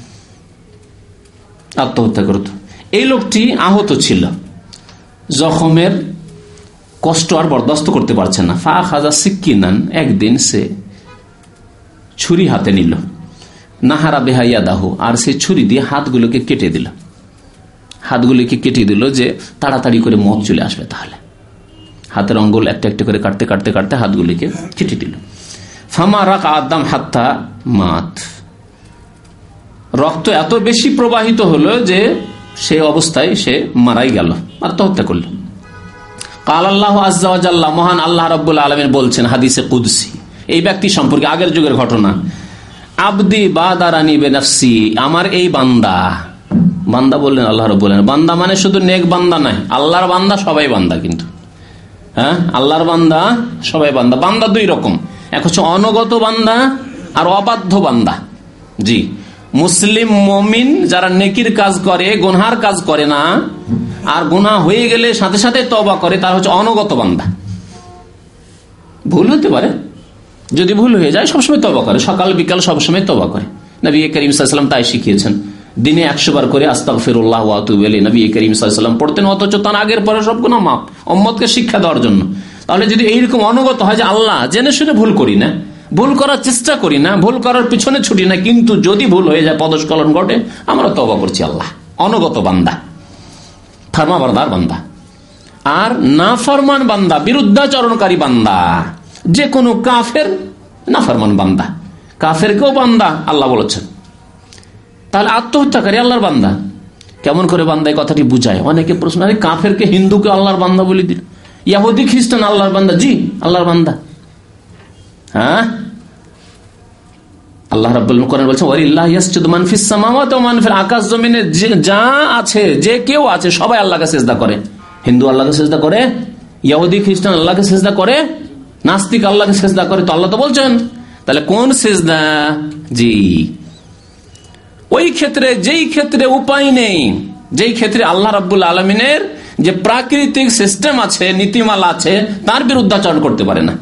আত্মহত্যা করতো। এই লোকটি আহত ছিল, জখমের কষ্ট আর বরদাস্ত করতে পারছে না। ফা খাজা সিক্কিনান, একদিন সে ছুরি হাতে নিল, নাহারা বেহাইয়া দাহ, আর সে ছুরি দিয়ে হাতগুলোকে কেটে দিল, হাতগুলিকে কেটে দিল যে তাড়াতাড়ি করে মত চলে আসবে। তাহলে হাতের অঙ্গুল একটা একটা করে কাটতে কাটতে কাটতে হাতগুলিকে কেটে দিল। ফামা রাক আদাম হাত্তা মাত, রক্ত এত বেশি প্রবাহিত হলো যে সেই অবস্থায় সে মারাই গেল, আত্মহত্যা করল। কাল আল্লাহ আজ্জা ওয়া জাল্লা, মহান আল্লাহ রাব্বুল আলামিন বলছেন হাদিসে কুদসি এই ব্যক্তি সম্পর্কে, আগের যুগের ঘটনা, আবদি বাদারানি বিনাফসি, আমার এই বান্দা, বান্দা বললেন আল্লাহ রাব্বুল আলামিন, বান্দা মানে শুধু নেক বান্দা নয়, আল্লাহর বান্দা সবাই বান্দা, কিন্তু হ্যাঁ আল্লাহর বান্দা সবাই বান্দা। বান্দা দুই রকম, এক হচ্ছে অনগত বান্দা আর অবাধ্য বান্দা। জি, মুসলিম মুমিন যারা নেকির কাজ করে, গুনহার কাজ করে না, আর গুনাহ হয়ে গেলে সাথে সাথে তওবা করে, তার হচ্ছে অনগত বান্দা। ভুল হতে পারে, যদি ভুল হয়ে যায় সবসময় তওবা করে, সকাল বিকাল সবসময় তওবা করে। নবী করিম সাল্লাল্লাহু আলাইহি ওয়াসাল্লাম তাই শিখিয়েছেন, দিনে 100 বার করে আস্তাগফিরুল্লাহ ওয়া আতুবু ইলাইহি নবী করিম সাল্লাল্লাহু আলাইহি ওয়াসাল্লাম পড়তেন, অথচ তার আগের পরে সব গুনাহ মাফ, উম্মতকে শিক্ষা দেওয়ার জন্য। তাহলে যদি এইরকম অনগত হয় যে আল্লাহ জেনে শুনে ভুল করি না, ভুল করার চেষ্টা করি না, ভুল করার পিছনে ছুটি না, কিন্তু যদি ভুল হয়ে যায়, পদস্খলন ঘটে, আমরা তওবা করছি, আল্লাহ অনগত বান্দা, ফরমাবরদার বান্দা। আর নাফরমান বান্দা, বিরুদ্ধাচরণকারী বান্দা, যে কোনো কাফের নাফরমান বান্দা, কাফেরকেও বান্দা আল্লাহ বলেছেন। তাহলে আত্মহত্যাকারী আল্লাহর বান্দা কেমন করে বান্দা, এই কথাটি বুঝায়। অনেকে প্রশ্ন, আরে কাফেরকে হিন্দুকে আল্লাহর বান্দা বলে দিল, ইহুদি খ্রিস্টান আল্লাহর বান্দা? জি, আল্লাহর বান্দা। হ্যাঁ, আল্লাহ রাব্বুল কোরআন বলছেন, ওয়ালিল্লাহি ইয়াসজুদু মান ফিস সামাওয়াতি ওয়া মান ফিল, আকাশ জমিনে যা আছে, যে কেউ আছে, সবাই আল্লাহকে সিজদা করে। হিন্দু আল্লাহকে সিজদা করে, ইহুদি খ্রিস্টান আল্লাহকে সিজদা করে, নাস্তিক আল্লাহকে সিজদা করে, তো আল্লাহ তো বলছেন। তাহলে কোন সিজদা? জি, ওই ক্ষেত্রে, যেই ক্ষেত্রে উপায় নেই, যেই ক্ষেত্রে আল্লাহ রাব্বুল আলামিনের যে প্রাকৃতিক সিস্টেম আছে, নীতিমালা আছে, তার বিরুদ্ধাচরণ করতে পারে না।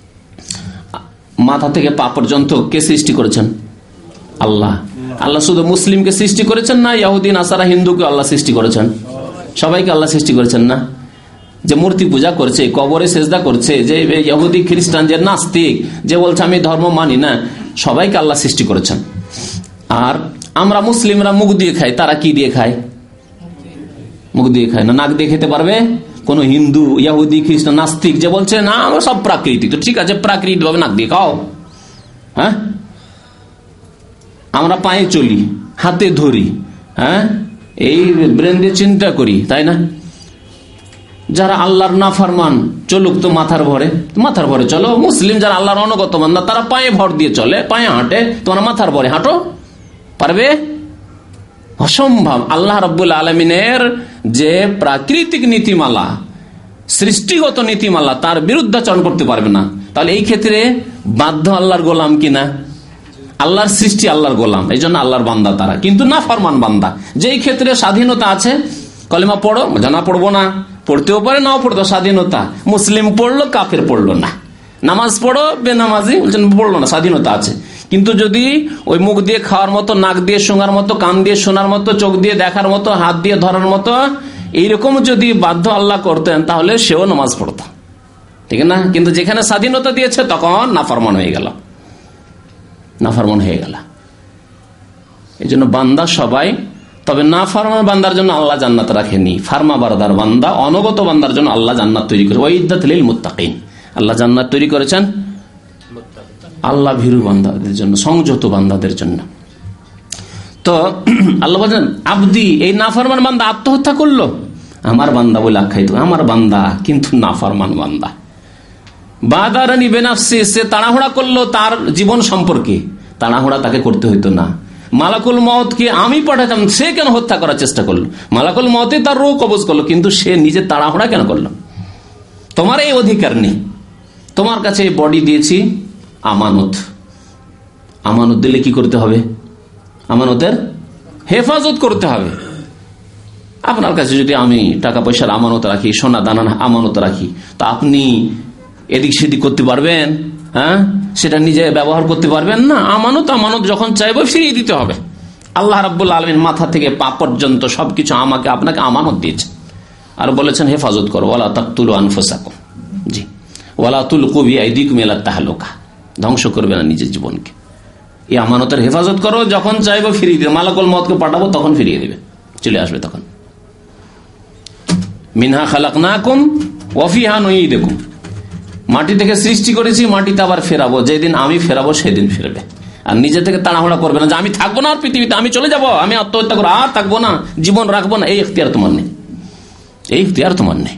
মাথা থেকে পা পর্যন্ত কে সৃষ্টি করেছেন? আল্লাহ। আল্লাহ শুধু মুসলিমকে সৃষ্টি করেছেন না, ইহুদি নাসারা হিন্দুকে আল্লাহ সৃষ্টি করেছেন? সবাইকে আল্লাহ সৃষ্টি করেছেন না? যে মূর্তি পূজা করছে, কবরে সেজদা করছে, যে ইহুদি খ্রিস্টান, যে নাস্তিক, যে বলছে আমি ধর্ম মানি না, সবাইকে আল্লাহ সৃষ্টি করেছেন। আর আমরা মুসলিমরা মুখ দিয়ে খাই, তারা কি দিয়ে খায়? মুখ দিয়ে খায় না, নাক দিয়ে খেতে পারবে? কোন হিন্দু, ইহুদি, খ্রিস্টান, নাস্তিক যে বলছে না আমরা সব প্রাকৃতিক, তো ঠিক আছে, প্রাকৃতিক ভাবে নাক দিয়ে খাও। হ্যাঁ, আমরা পায়ে চলি, হাতে ধরি, হ্যাঁ, এই ব্রেন দিয়ে চিন্তা করি, তাই না? যারা আল্লাহর নাফরমান, চলুক তো মাথার ভরে চলো। মুসলিম যারা আল্লাহর অনুগত বান্দা, তারা পায়ে ভর দিয়ে চলে, পায়ে হাঁটে, তোমরা মাথার ভরে হাঁটো, পারবে? অসম্ভব। আল্লাহ রাব্বুল আলামিনের যে প্রাকৃতিক নীতিমালা, সৃষ্টিগত নীতিমালা, তার বিরুদ্ধাচরণ করতে পারবে না। তাহলে এই ক্ষেত্রে বাধ্য আল্লাহর গোলাম কিনা? আল্লাহর সৃষ্টি, আল্লাহর গোলাম, এই জন্য আল্লাহর বান্দা তারা, কিন্তু না ফরমান বান্দা। যেই ক্ষেত্রে স্বাধীনতা আছে, কলেমা পড়ো, জানা পড়বো না, পড়তেও পারে, নাও পড়তো, স্বাধীনতা। মুসলিম পড়লো, কাফের পড়লো না। নামাজ পড়ো, বেনামাজি বলছেন পড়লো না, স্বাধীনতা আছে। কিন্তু যদি ওই মুখ দিয়ে খাওয়ার মতো, নাক দিয়ে শোনার মতো, কান দিয়ে শোনার মতো, চোখ দিয়ে দেখার মতো, হাত দিয়ে ধরার মতো, এইরকম যদি বাধ্য আল্লাহ করতেন, তাহলে সেও নামাজ পড়তো। ঠিক না? কিন্তু যেখানে স্বাধীনতা দিয়েছে তখন নাফরমান হয়ে গেল, নাফরমান হয়ে গেল। এই জন্য বান্দা সবাই, তবে নাফরমান বান্দার জন্য আল্লাহ জান্নাত রাখেনি। ফার্মা বারদার বান্দা, অনগত বান্দার জন্য আল্লাহ জান্নাত তৈরি করে। ওয়াইদাত লিল মুত্তাকিন, আল্লাহ জান্নাত তৈরি করেছেন আল্লাহ ভীরু বান্দাদের জন্য, সংযত বান্দাদের জন্য। তো আল্লাহ বলেন আব্দি, এই নাফরমান বান্দা আত্মহত্যা করলো, আমার বান্দা বলে আখ্যায়িত, আমার বান্দা কিন্তু নাফরমান বান্দা। বাদারানি বেনাফসি, সে তাড়াহুড়া করলো তার জীবন সম্পর্কে, তাড়াহুড়া তাকে করতে হইতো না। মালাকুল মওতকে আমি পাঠাতাম, সে কেন হত্যা করার চেষ্টা করলো? মালাকুল মওতে তার রূহ কবজ করলো, কিন্তু সে নিজে তাড়াহুড়া কেন করলো? তোমার এই অধিকার নেই। তোমার কাছে এই বডি দিয়েছি আমানত, আমানত দিলে কি করতে হবে? আমানতের হেফাজত করতে হবে। আপনার কাছে যদি আমি টাকা পয়সার আমানত রাখি, সোনা দানা আমানত রাখি, তা আপনি এদিক সেদিক করতে পারবেন? হ্যাঁ, সেটা নিজে ব্যবহার করতে পারবেন না। আমানত আমানত যখন চাইবো ফিরিয়ে দিতে হবে। আল্লাহ রাব্বুল আলামিন মাথা থেকে পা পর্যন্ত সবকিছু আমাকে আপনাকে আমানত দিয়েছে, আর বলেছেন হেফাজত করো। ওয়ালা তাকতুলু আনফুসাকুম, জি, ওয়ালা তুলকু বিআইদিকুম ইলা তাহলুকা, ধ্বংস করবে না নিজের জীবনকে। এই আমানতের হেফাজত করো, যখন চাইবো ফিরিয়ে দিবে। মালাকুল মওতকে পাঠাবো, তখন ফিরিয়ে দিবে, চলে আসবে তখন। মিনহা খালাকনাকুম ওয়া ফিহা নুঈদুকুম, মাটি থেকে সৃষ্টি করেছি, মাটিতে আবার ফেরাবো। যেদিন আমি ফেরাবো সেদিন ফিরবে। আর নিজে থেকে তাড়াহুড়া করবে না যে আমি থাকবো না আর পৃথিবীতে, আমি চলে যাব, আমি আত্মহত্যা করবো, আর থাকবো না, জীবন রাখবো না। এই ইখতিয়ার তোমার নেই, এই ইখতিয়ার তোমার নেই।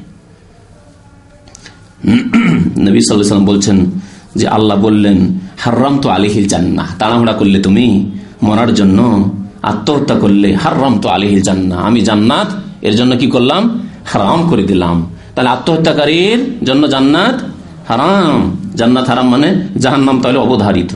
নবী সাল্লাল্লাহু আলাইহি ওয়াসাল্লাম বলছেন যে আল্লাহ বললেন হাররামতু আলাইহিল জান্নাহ, তাড়াহুড়া করলে তুমি মরার জন্য, আত্মহত্যা করলে হাররামতু আলাইহিল জান্নাহ, আমি জান্নাত এর জন্য কি করলাম? হারাম করে দিলাম। তাহলে আত্মহত্যাকারীর জন্য জান্নাত হারাম। জান্নাত হারাম মানে জাহান্নাম তাহলে অবধারিত।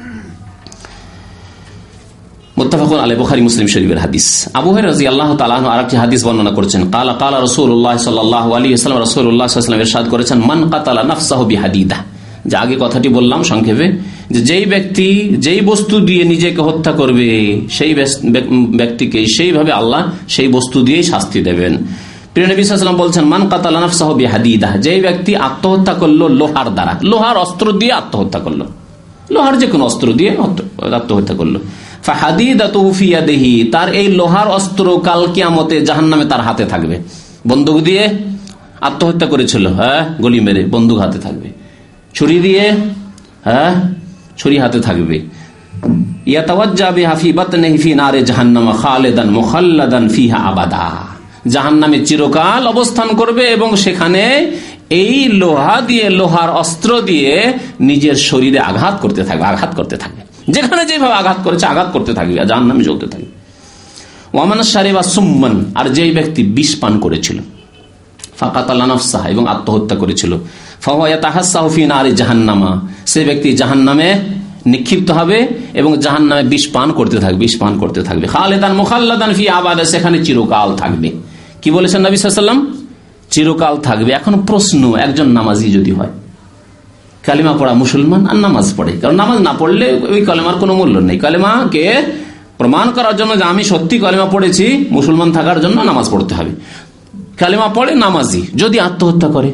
মুত্তাফাকুন আলাইহি, বুখারী মুসলিম শরীফের হাদিস। আবু হুরায়রা রাদিয়াল্লাহু তাআলা আনহু আরেকটি হাদিস বর্ণনা করেছেন, ক্বালা ক্বালা রাসূলুল্লাহ সাল্লাল্লাহু আলাইহি ওয়াসাল্লাম, রাসূলুল্লাহ সাল্লাল্লাহু আলাইহি ওয়াসাল্লাম ইরশাদ করেছেন, মান কাতালা নাফসাহু বিহাদিদা, যে আগে কথাটি বললাম সংক্ষেপে, যে যেই ব্যক্তি যেই বস্তু দিয়ে নিজেকে হত্যা করবে, সেই ব্যক্তিকে সেইভাবে আল্লাহ সেই বস্তু দিয়েই শাস্তি দেবেন। প্রিয় নবী সাল্লাল্লাহু আলাইহি ওয়াসাল্লাম বলছেন, মান কাতালা নাফসাহু বিহাদিদা, যেই ব্যক্তি আত্মহত্যা করলো লোহার দ্বারা, লোহার অস্ত্র দিয়ে আত্মহত্যা করলো, লোহার যে কোনো অস্ত্র দিয়ে আত্মহত্যা করলো, ফাহাদিদাতুহু ফি ইয়াদিহি, তার এই লোহার অস্ত্র কাল কিয়ামতে জাহান্নামে তার হাতে থাকবে। বন্দুক দিয়ে আত্মহত্যা করেছিল, হ্যাঁ, গুলি মেরে, বন্দুক হাতে থাকবে। ছুরি দিয়ে, হ্যাঁ, ছুরি হাতে থাকবে। ইয়াতাওয়াজ্জা বিহা ফি বাতনিহি ফি নারে জাহান্নাম খালিদান মুখাল্লাদান ফিহা আবাদা, জাহান্নামে চিরকাল অবস্থান করবে এবং সেখানে এই লোহা দিয়ে, লোহার অস্ত্র দিয়ে নিজের শরীরে আঘাত করতে থাকবে, আঘাত করতে থাকবে, যেখানে যেভাবে আঘাত করেছে আঘাত করতে থাকবে, জাহান্নামে জ্বলতে থাকবে। ওয়ামান শারিবা সুম্মান, আর যেই ব্যক্তি বিষ পান করেছিল, ফাকাতালা নাফসাহা, এবং আত্মহত্যা করেছিল, ফাহুয়া ইয়াতাহাসসাহু ফি নারি জাহান্নামা, সেই ব্যক্তি জাহান্নামে নিক্ষিপ্ত হবে এবং জাহান্নামে বিষ পান করতে থাকবে, বিষ পান করতে থাকবে। খালিদান মুখাল্লাদান ফি আবাদা, সেখানে চিরকাল থাকবে। কি বলেছেন নবী সাল্লাল্লাহু আলাইহি ওয়াসাল্লাম? চিরকাল থাকবে। এখন প্রশ্ন, একজন নামাজি যদি হয়, কালিমা পড়া মুসলমান, আর নামাজ পড়ে, কারণ নামাজ না পড়লে ওই কালেমার কোনো মূল্য নেই। কালেমাকে প্রমাণ করার জন্য যে আমি সত্যি কালিমা পড়েছি, মুসলমান থাকার জন্য নামাজ পড়তে হবে। কালিমা পড়ে নামাজি যদি আত্মহত্যা করে,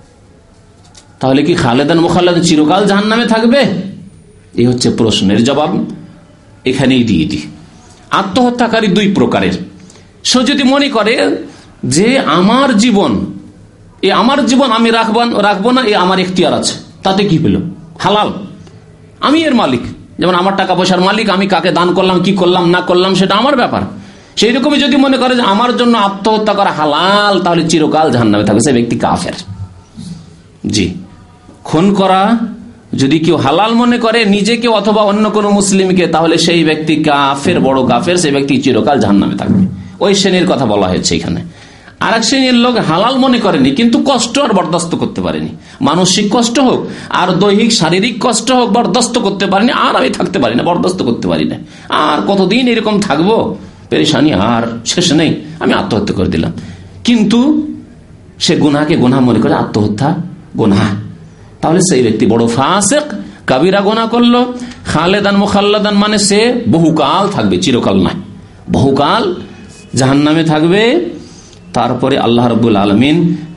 তাহলে কি খালেদান মুখাল্লাদান চিরকাল জাহান্নামে থাকবে? এই হচ্ছে প্রশ্নের জবাব এখানেই দিয়ে দিই। আত্মহত্যাকারী দুই প্রকারের। সে যদি মনে করে যে আমার জীবন আমি রাখবো না, এ আমার এখতিয়ার আছে, তাতে কি পেল? হালাল, আমি এর মালিক। যেমন আমার টাকা পয়সার মালিক, আমি কাকে দান করলাম, কি করলাম না করলাম সেটা আমার ব্যাপার। সেই রকমই যদি মনে করে যে আমার জন্য আত্মহত্যা করা হালাল, তাহলে চিরকাল জাহান্নামে থাকবে, সে ব্যক্তি কাফের। জি, খুন করা যদি কেউ হালাল মনে করে নিজেকে অথবা অন্য কোনো মুসলিমকে, তাহলে সেই ব্যক্তি কাফের, বড় কাফের, সেই ব্যক্তি চিরকাল জাহান্নামে থাকবে। ওই শ্রেণীর কথা বলা হয়েছে এখানে। আর এক শ্রেণীর লোক হালাল মনে করেনি, কিন্তু কষ্ট আর বরদাস্ত করতে পারেনি, মানসিক কষ্ট হোক আর দৈহিক শারীরিক কষ্ট হোক, বরদাস্ত করতে পারিনি, আর আমি থাকতে পারি না, বরদাস্ত করতে পারি না, আর কতদিন এরকম থাকবো, পেরেশানি আর শেষ নেই, আমি আত্মহত্যা করে দিলাম। কিন্তু সে গুনাহকে গুনাহ মনে করে, আত্মহত্যা গুনাহ, তাহলে সেই ব্যক্তি বড় ফাসিক, কাবিরা গুনাহ করলো। খালেদান মুখাল্লাদান মানে সে বহুকাল থাকবে, চিরকাল নয়, বহুকাল জাহান্নামে থাকবে। তারপরে আল্লাহ রাব্বুল আলামিন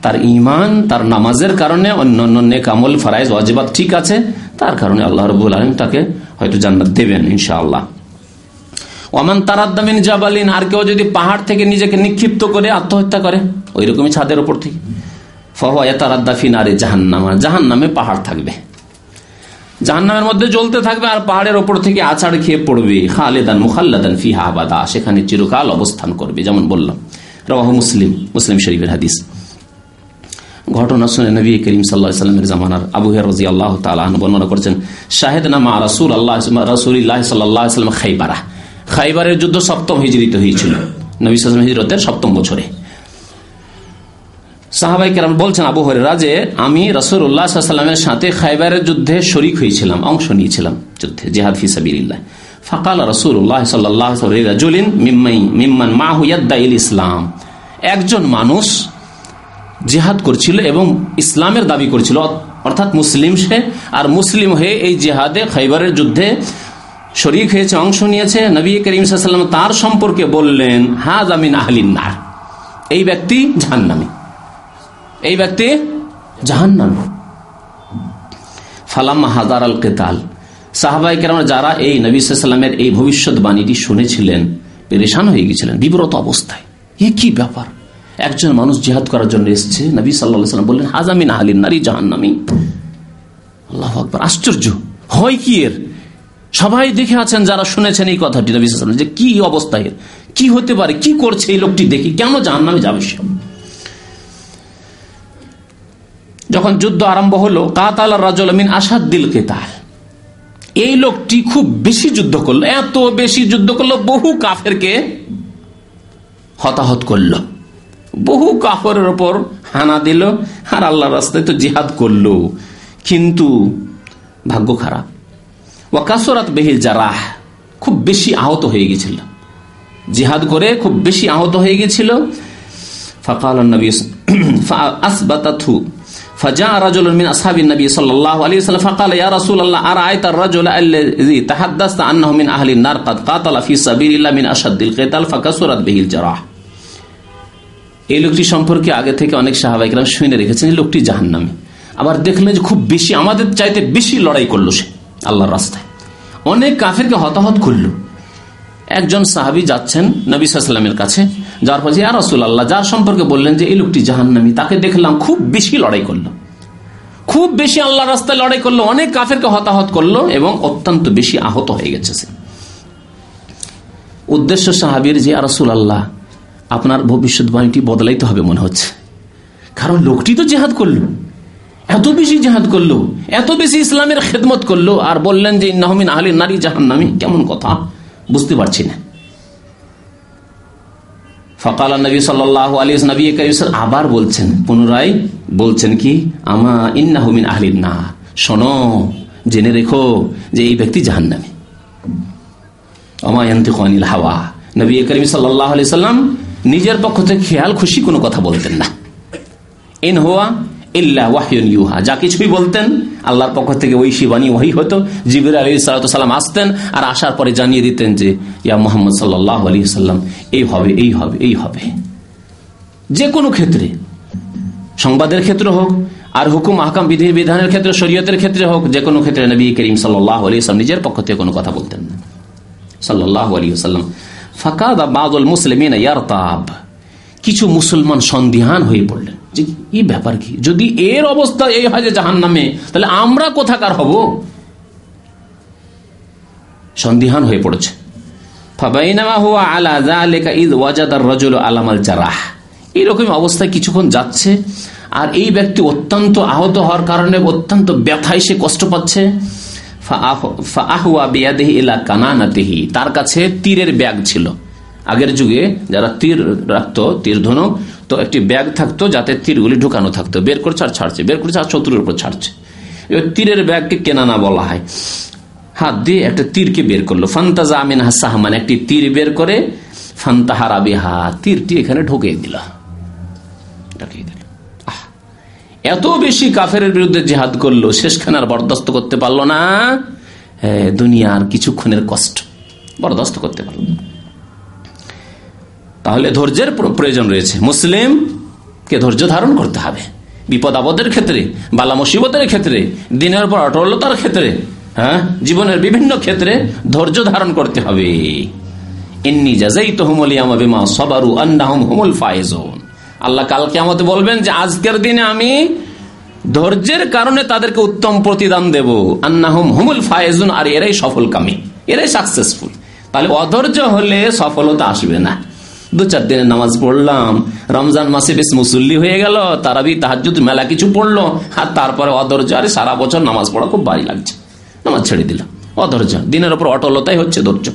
তার ঈমান, তার নামাজের কারণে, অন্যান্য নেক আমল ফরাইজ ওয়াজিবাত ঠিক আছে, তার কারণে আল্লাহ রাব্বুল আলামিন তাকে হয়তো জান্নাত দেবেন ইনশাআল্লাহ। ওমান তারাদ্দা মিন জাবালিন, আর কেউ যদি পাহাড় থেকে নিজেকে নিক্ষিপ্ত করে আত্মহত্যা করে, ওই রকমই ছাদের উপর থেকে, ফাহুয়া ইয়াতারাদ্দা ফি নারি জাহান্নাম, জাহান্নামে পাহাড় থাকবে, জাহান্নামের মধ্যে জ্বলতে থাকবে, আর পাহাড়ের ওপর থেকে আছাড় খেয়ে পড়বে, খালিদান মুখাল্লাদান ফিহা আবাদা, সেখানে চিরকাল অবস্থান করবে। যেমন বললাম, রাওয়াহু মুসলিম, মুসলিম শরীফের হাদিস। ঘটনা শুনে নবী করিম সাল্লাল্লাহু আলাইহি ওয়াসাল্লামের জামানার আবু হুরায়রা রাদিয়াল্লাহু তাআলা আনহু বর্ণনা করেছেন, শাহিদনা মা রাসূলুল্লাহ সাল্লাল্লাহু আলাইহি ওয়াসাল্লাম খাইবারা, খাইবারের যুদ্ধ 7ম হিজরিতে হয়েছিল, নবী সাল্লাল্লাহু আলাইহি ওয়াসাল্লাম হিজরতের 7ম বছরে। সাহাবায়ে কেরাম বলছেন আবু হুরায়রা যে আমি রাসূলুল্লাহ সাল্লাল্লাহু আলাইহি ওয়াসাল্লামের সাথে খাইবারের যুদ্ধে শরীক হয়েছিলাম, অংশ নিয়েছিলাম যুদ্ধে, জিহাদ ফি সাবিলিল্লাহ। ফাকাল রাসূলুল্লাহ সাল্লাল্লাহু আলাইহি ওয়াসাল্লাম লিরাজুলিন মিম্মান মাহু ইয়াদাইল ইসলাম, একজন মানুষ জিহাদ করছিল এবং ইসলামের দাবি করছিল, অর্থাৎ মুসলিম সে, আর মুসলিম হয়ে এই জিহাদে খাইবারের যুদ্ধে শরীক হয়েছে, অংশ নিয়েছে। নবী করিম সাল্লাল্লাহু আলাইহি ওয়াসাল্লাম তার সম্পর্কে বললেন, হাযা মিন আহলিন নার, এই ব্যক্তি জাহান্নামী, এই ব্যক্তি জাহান্নামী। ফালাম্মা হাদার আল কিতাল, সাহাবায়ে কেরাম যারা এই নবী সাল্লাল্লাহু আলাইহি ওয়াসাল্লামের এই ভবিষ্যৎবাণীটি শুনেছিলেন, পেরেশান হয়ে গেছিলেন, বিব্রত অবস্থায়। এ কি ব্যাপার, একজন মানুষ জিহাদ করার জন্য এসেছে, নবী সাল্লাল্লাহু আলাইহি ওয়াসাল্লাম বললেন হাযা মিন আহলিন নার, জাহান্নামী। আল্লাহু আকবার, আশ্চর্য হয় কি এর। সবাই দেখে আছেন যারা শুনেছেন এই কথাটি নবী সাল্লাল্লাহু আলাইহি ওয়াসাল্লাম, যে কি অবস্থা এর, কি হতে পারে, কি করছে এই লোকটি, দেখি কেন জাহান্নামে যাবে সে। যখন যুদ্ধ আরম্ভ হলো, কাতালা রাজুল মিন আশাদ্দিল কিতাল, এই লোকটি খুব বেশি যুদ্ধ করলো, এত বেশি যুদ্ধ করলো, বহু কাফেরকে হতাহত করলো, বহু কাফেরের উপর হানা দিল, আর আল্লাহর রাস্তায় তো জিহাদ করলো, কিন্তু ভাগ্য খারাপ। ওয়া কাসরাত বিহিল জারাহ, খুব বেশি আহত হয়ে গেছিল, জিহাদ করে খুব বেশি আহত হয়ে গেছিল। ফাকাল নবী ফাআসবাতাতহু ফাজা রাজুলুন মিন আসহাবিন নবী সাল্লাল্লাহু আলাইহি ওয়াসাল্লাম ফাকাল ইয়া রাসূলুল্লাহ আরাআইতা আর-রাজুলা আল্লাযী তাহাদ্দাসতা আন্নাহু মিন আহলিন নার ক্বাদ কাতালা ফি সাবিলিল্লাহ মিন আশাদ্দিল কিতাল ফাকাসরাত বিহিল জারাহ। এই লোকটি সম্পর্কে আগে থেকে অনেক সাহাবায়ে কেরাম শুনে রেখেছেন, এই লোকটি জাহান্নামী। আবার দেখলেন যে খুব বেশি, আমাদের চাইতে বেশি লড়াই করলো সে আল্লাহর রাস্তায়, অনেক কাফেরকে হতাহত করলো। একজন সাহাবী যাচ্ছেন নবী সাল্লাল্লাহু আলাইহি ওয়াসাল্লামের কাছে, যার পর ইয়া রাসূলুল্লাহ, যার সম্পর্কে বললেন যে এই লোকটি জাহান্নামী, তাকে দেখলাম খুব বেশি লড়াই করলো, খুব বেশি আল্লাহর রাস্তায় লড়াই করলো, অনেক কাফেরকে হতাহত করলো এবং অত্যন্ত বেশি আহত হয়ে গেছে সে। উদ্দেশ্য সাহাবীর যে ইয়া রাসূলুল্লাহ, আপনার ভবিষ্যৎবাণীটি বদলাইতে হবে মনে হচ্ছে, কারণ লোকটি তো জিহাদ করলো, এত বেশি জিহাদ করলো, এত বেশি ইসলামের খেদমত করলো, আর বললেন যে ইন্নাহু মিন আহলিন নারি জাহান্নামী, কেমন কথা, বুঝতে পারছি না। ফাকাল নবী সাল্লাল্লাহু আলাইহি ওয়াসাল্লাম, নবী করিম সাল্লাল্লাহু আবার বলছেন, পুনরায় বলছেন কি, আমা ইন্নাহু মিন আহলিন নার, শোনো, জেনে রেখো যে এই ব্যক্তি জাহান্নামী। আমা ইয়ানতিকু আনিল হাওয়া, নবী করিম সাল্লাল্লাহু আলাইহি ওয়াসাল্লাম নিজের পক্ষ থেকে খেয়াল খুশি কোনো কথা বলতেন না। ইন হুয়া ইল্লা ওয়াহয়ুন ইউহা, যা কিছুই বলতেন আল্লাহর পক্ষ থেকে ঐশী বাণী ওহী হতো। জিবরিল আলাইহিস সালাম আসতেন, আর আসার পরে জানিয়ে দিতেন যে ইয়া মুহাম্মদ সাল্লাল্লাহু আলাইহি ওয়াসাল্লাম, এই হবে, এই হবে, এই হবে। যে কোনো ক্ষেত্রে, সংবাদের ক্ষেত্রে হোক, আর হুকুম আহকাম বিধি বিধানের ক্ষেত্রে, শরীয়তের ক্ষেত্রে হোক, যে কোনো ক্ষেত্রে নবী করিম সাল্লাল্লাহু আলাইহি ওয়াসাল্লাম নিজের পক্ষ থেকে কোনো কথা বলতেন না সাল্লাল্লাহু আলাইহি ওয়াসাল্লাম। ফাকাদা বাযুল মুসলিমিনা ইয়ারতাব, কিছু মুসলমান সন্দিহান হয়ে পড়লেন যে এই ব্যাপার কি, যদি এর অবস্থা এই হয় যে জাহান্নামে, তাহলে আমরা কোথাকার হব, সন্দিহান হয়ে পড়েছে। ফাবাইনামা হুয়া আলা যালিকা ইয ওয়াজাদা আর-রাজুলু আলামাল জারাহ, এরকম অবস্থায় কিছুক্ষণ যাচ্ছে, আর এই ব্যক্তি অত্যন্ত আহত হওয়ার কারণে অত্যন্ত ব্যথায় সে কষ্ট পাচ্ছে। ফাআহওয়া বিয়াদিহি ইলা কানানাতিহি, তার কাছে তীরের ব্যাগ ছিল। আগের যুগে যারা তীর রাখতো, তীর ধনুক, তো একটি ব্যাগ থাকতো যাতে তীরগুলি ঢুকানো থাকতো, বের করছে আর ছাড়ছে, বের করছে আর শত্রুর উপর ছাড়ছে। তীরের ব্যাগকে কেনানা বলা হয়। হাত দিয়ে একটা তীরকে বের করলো, ফান্তাজা মিনহা সাহমান, একটি তীর বের করে ফান্তাহারা বিহা, তীরটি এখানে ঢুকিয়ে দিল। এত বেশি কাফেরের বিরুদ্ধে জিহাদ করলো, শেষখানে আর বরদাস্ত করতে পারলো না, দুনিয়ার কিছুক্ষণের কষ্ট বরদাস্ত করতে পারলো না। তাহলে ধৈর্যের প্রয়োজন রয়েছে। মুসলিম কে ধৈর্য ধারণ করতে হবে বিপদ আপদের ক্ষেত্রে, বালা মুসিবতের ক্ষেত্রে, দিনের পর অটলতার ক্ষেত্রে, হ্যাঁ, জীবনের বিভিন্ন ক্ষেত্রে ধৈর্য ধারণ করতে হবে। ইন্নী জাযাইতুহুমুল ইয়াওমা বিমা সাবারু আন্নাহুম হুমুল ফায়েজুন। আল্লাহ কাল কিয়ামতে বলবেন যে আজকের দিনে আমি ধৈর্যের কারণে তাদেরকে উত্তম প্রতিদান দেব, আন্নাহুম হুমুল ফায়েজুন, আর এরাই সফলকামী, এরাই সাকসেসফুল। তাহলে অধৈর্য হলে সফলতা আসবে না। 2-4 দিনের নামাজ পড়লাম, রমজান মাসে বেশ মুসল্লি হয়ে গেল, তারাবি তাহাজ্জুদ মেলা কিছু পড়লো, আর তারপরে অধৈর্য, আরে সারা বছর নামাজ পড়া খুব ভারী লাগছে, নামাজ ছেড়ে দিল। অধৈর্য, দিনের উপর অটলতাই হচ্ছে ধৈর্য।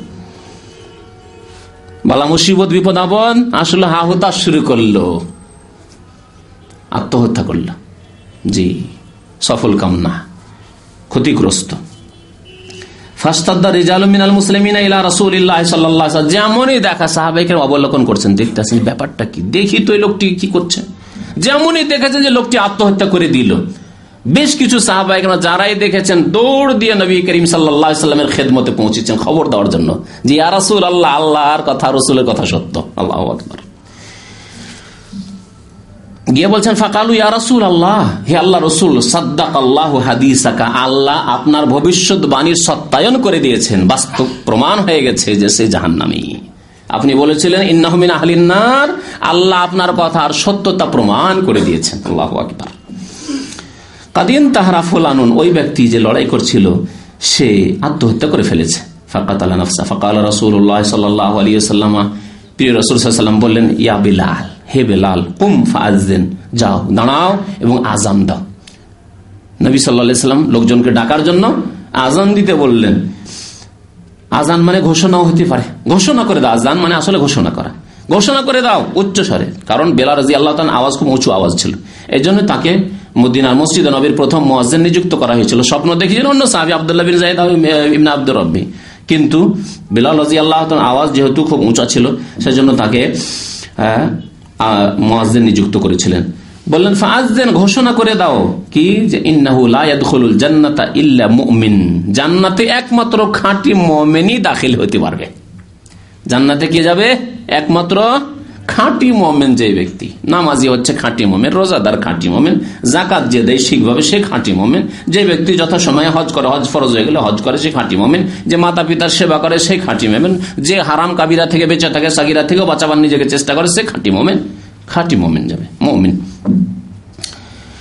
বালা মুসিবত বিপদ আপদ আসলে হাহুতাশ শুরু করলো, আত্মহত্যা করলো, জি, সফল কামনা, ক্ষতিগ্রস্ত। যেমনই দেখা সাহাবাইকে অবলোকন করছেন, দেখতেছেন ব্যাপারটা কি, দেখি তো এই লোকটি কি করছে। যেমনই দেখেছেন যে লোকটি আত্মহত্যা করে দিল, বেশ কিছু সাহাবায়ে কেরাম যারাই দেখেছেন দৌড় দিয়ে নবী করিম সাল্লাল্লাহু আলাইহি ওয়াসাল্লামের খেদমতে পৌঁছেছেন খবর দেওয়ার জন্য, যে ইয়া রাসূলুল্লাহ, আল্লাহর কথা, রাসূলের কথা সত্য। আল্লাহু আকবার। গিয়ে বলছেন ফাকালু ইয়া রাসূলুল্লাহ, হে আল্লাহ রাসূল, সাদ্দাকাল্লাহু হাদিসাকা, আল্লাহ আপনার ভবিষ্যৎবাণীর সত্যায়ন করে দিয়েছেন, বাস্তব প্রমাণ হয়ে গেছে যে সে জাহান্নামী। আপনি বলেছিলেন ইন্নাহু মিন আহলিন নার, আল্লাহ আপনার কথার সত্যতা প্রমাণ করে দিয়েছেন। আল্লাহু আকবার। কাদিন তাহারা ফুলানুন, ওই ব্যক্তি যে লড়াই করছিল সে আত্মহত্যা করে ফেলেছে। ফাকাতালা নাফসা ফাকালা রাসূলুল্লাহ সাল্লাল্লাহু আলাইহি ওয়াসাল্লাম, প্রিয় রাসূল সাল্লাল্লাহু আলাইহি ওয়াসাল্লাম বললেন, ইয়া বিলাল, হে বেলাল, কুম ফাআযিন, যাও দাঁড়াও এবং আযান দাও। নবী সাল্লাল্লাহু আলাইহি ওয়াসাল্লাম লোকজনকে ডাকার জন্য আযান দিতে বললেন। আযান মানে ঘোষণাও হতে পারে, ঘোষণা করে দাও। আযান মানে আসলে ঘোষণা করা, ঘোষণা করে দাও উচ্চ স্বরে, কারণ বেলাল রাদিয়াল্লাহু তাআলা আওয়াজ খুব উঁচু আওয়াজ ছিল, এই জন্য তাকে মদিনার মসজিদে নবীর প্রথম মুয়াজ্জিন নিযুক্ত করা হয়েছিল। স্বপ্ন দেখেছিলেন অন্য সাহাবী আব্দুল্লাহ বিন যায়েদ ইবনে আব্দুর রাব্বি, কিন্তু বেলাল রাদিয়াল্লাহু তাআলা আওয়াজ যেহেতু খুব উঁচা ছিল, সেজন্য তাকে মুয়াজ্জিন নিযুক্ত করেছিলেন। বললেন ফাআযিন, ঘোষণা করে দাও কি, যে ইন্নাহু লা ইয়াদখুলুল জান্নাতা ইল্লা মুমিন, জান্নাতে একমাত্র খাঁটি মুমিনই দাখিল হতে পারবে। জান্নাতে কে যাবে? একমাত্র খাঁটি মুমিন, যে ব্যক্তি নামাজি হচ্ছে খাঁটি মুমিন, রোজাদার খাঁটি মুমিন, যাকাত যে দেয় ঠিকভাবে সে খাঁটি মুমিন, যে ব্যক্তি যথাসময়ে হজ করে, হজ ফরজ হয়ে গেলে হজ করে সে খাঁটি মুমিন, যে মাতা পিতার সেবা করে সে খাঁটি মুমিন, যে হারাম কাবিরা থেকে বেঁচে থাকে, সাগিরা থেকেও বাঁচাবার নিজেকে চেষ্টা করে সে খাঁটি মুমিন। খাঁটি মুমিন যাবে, মুমিন।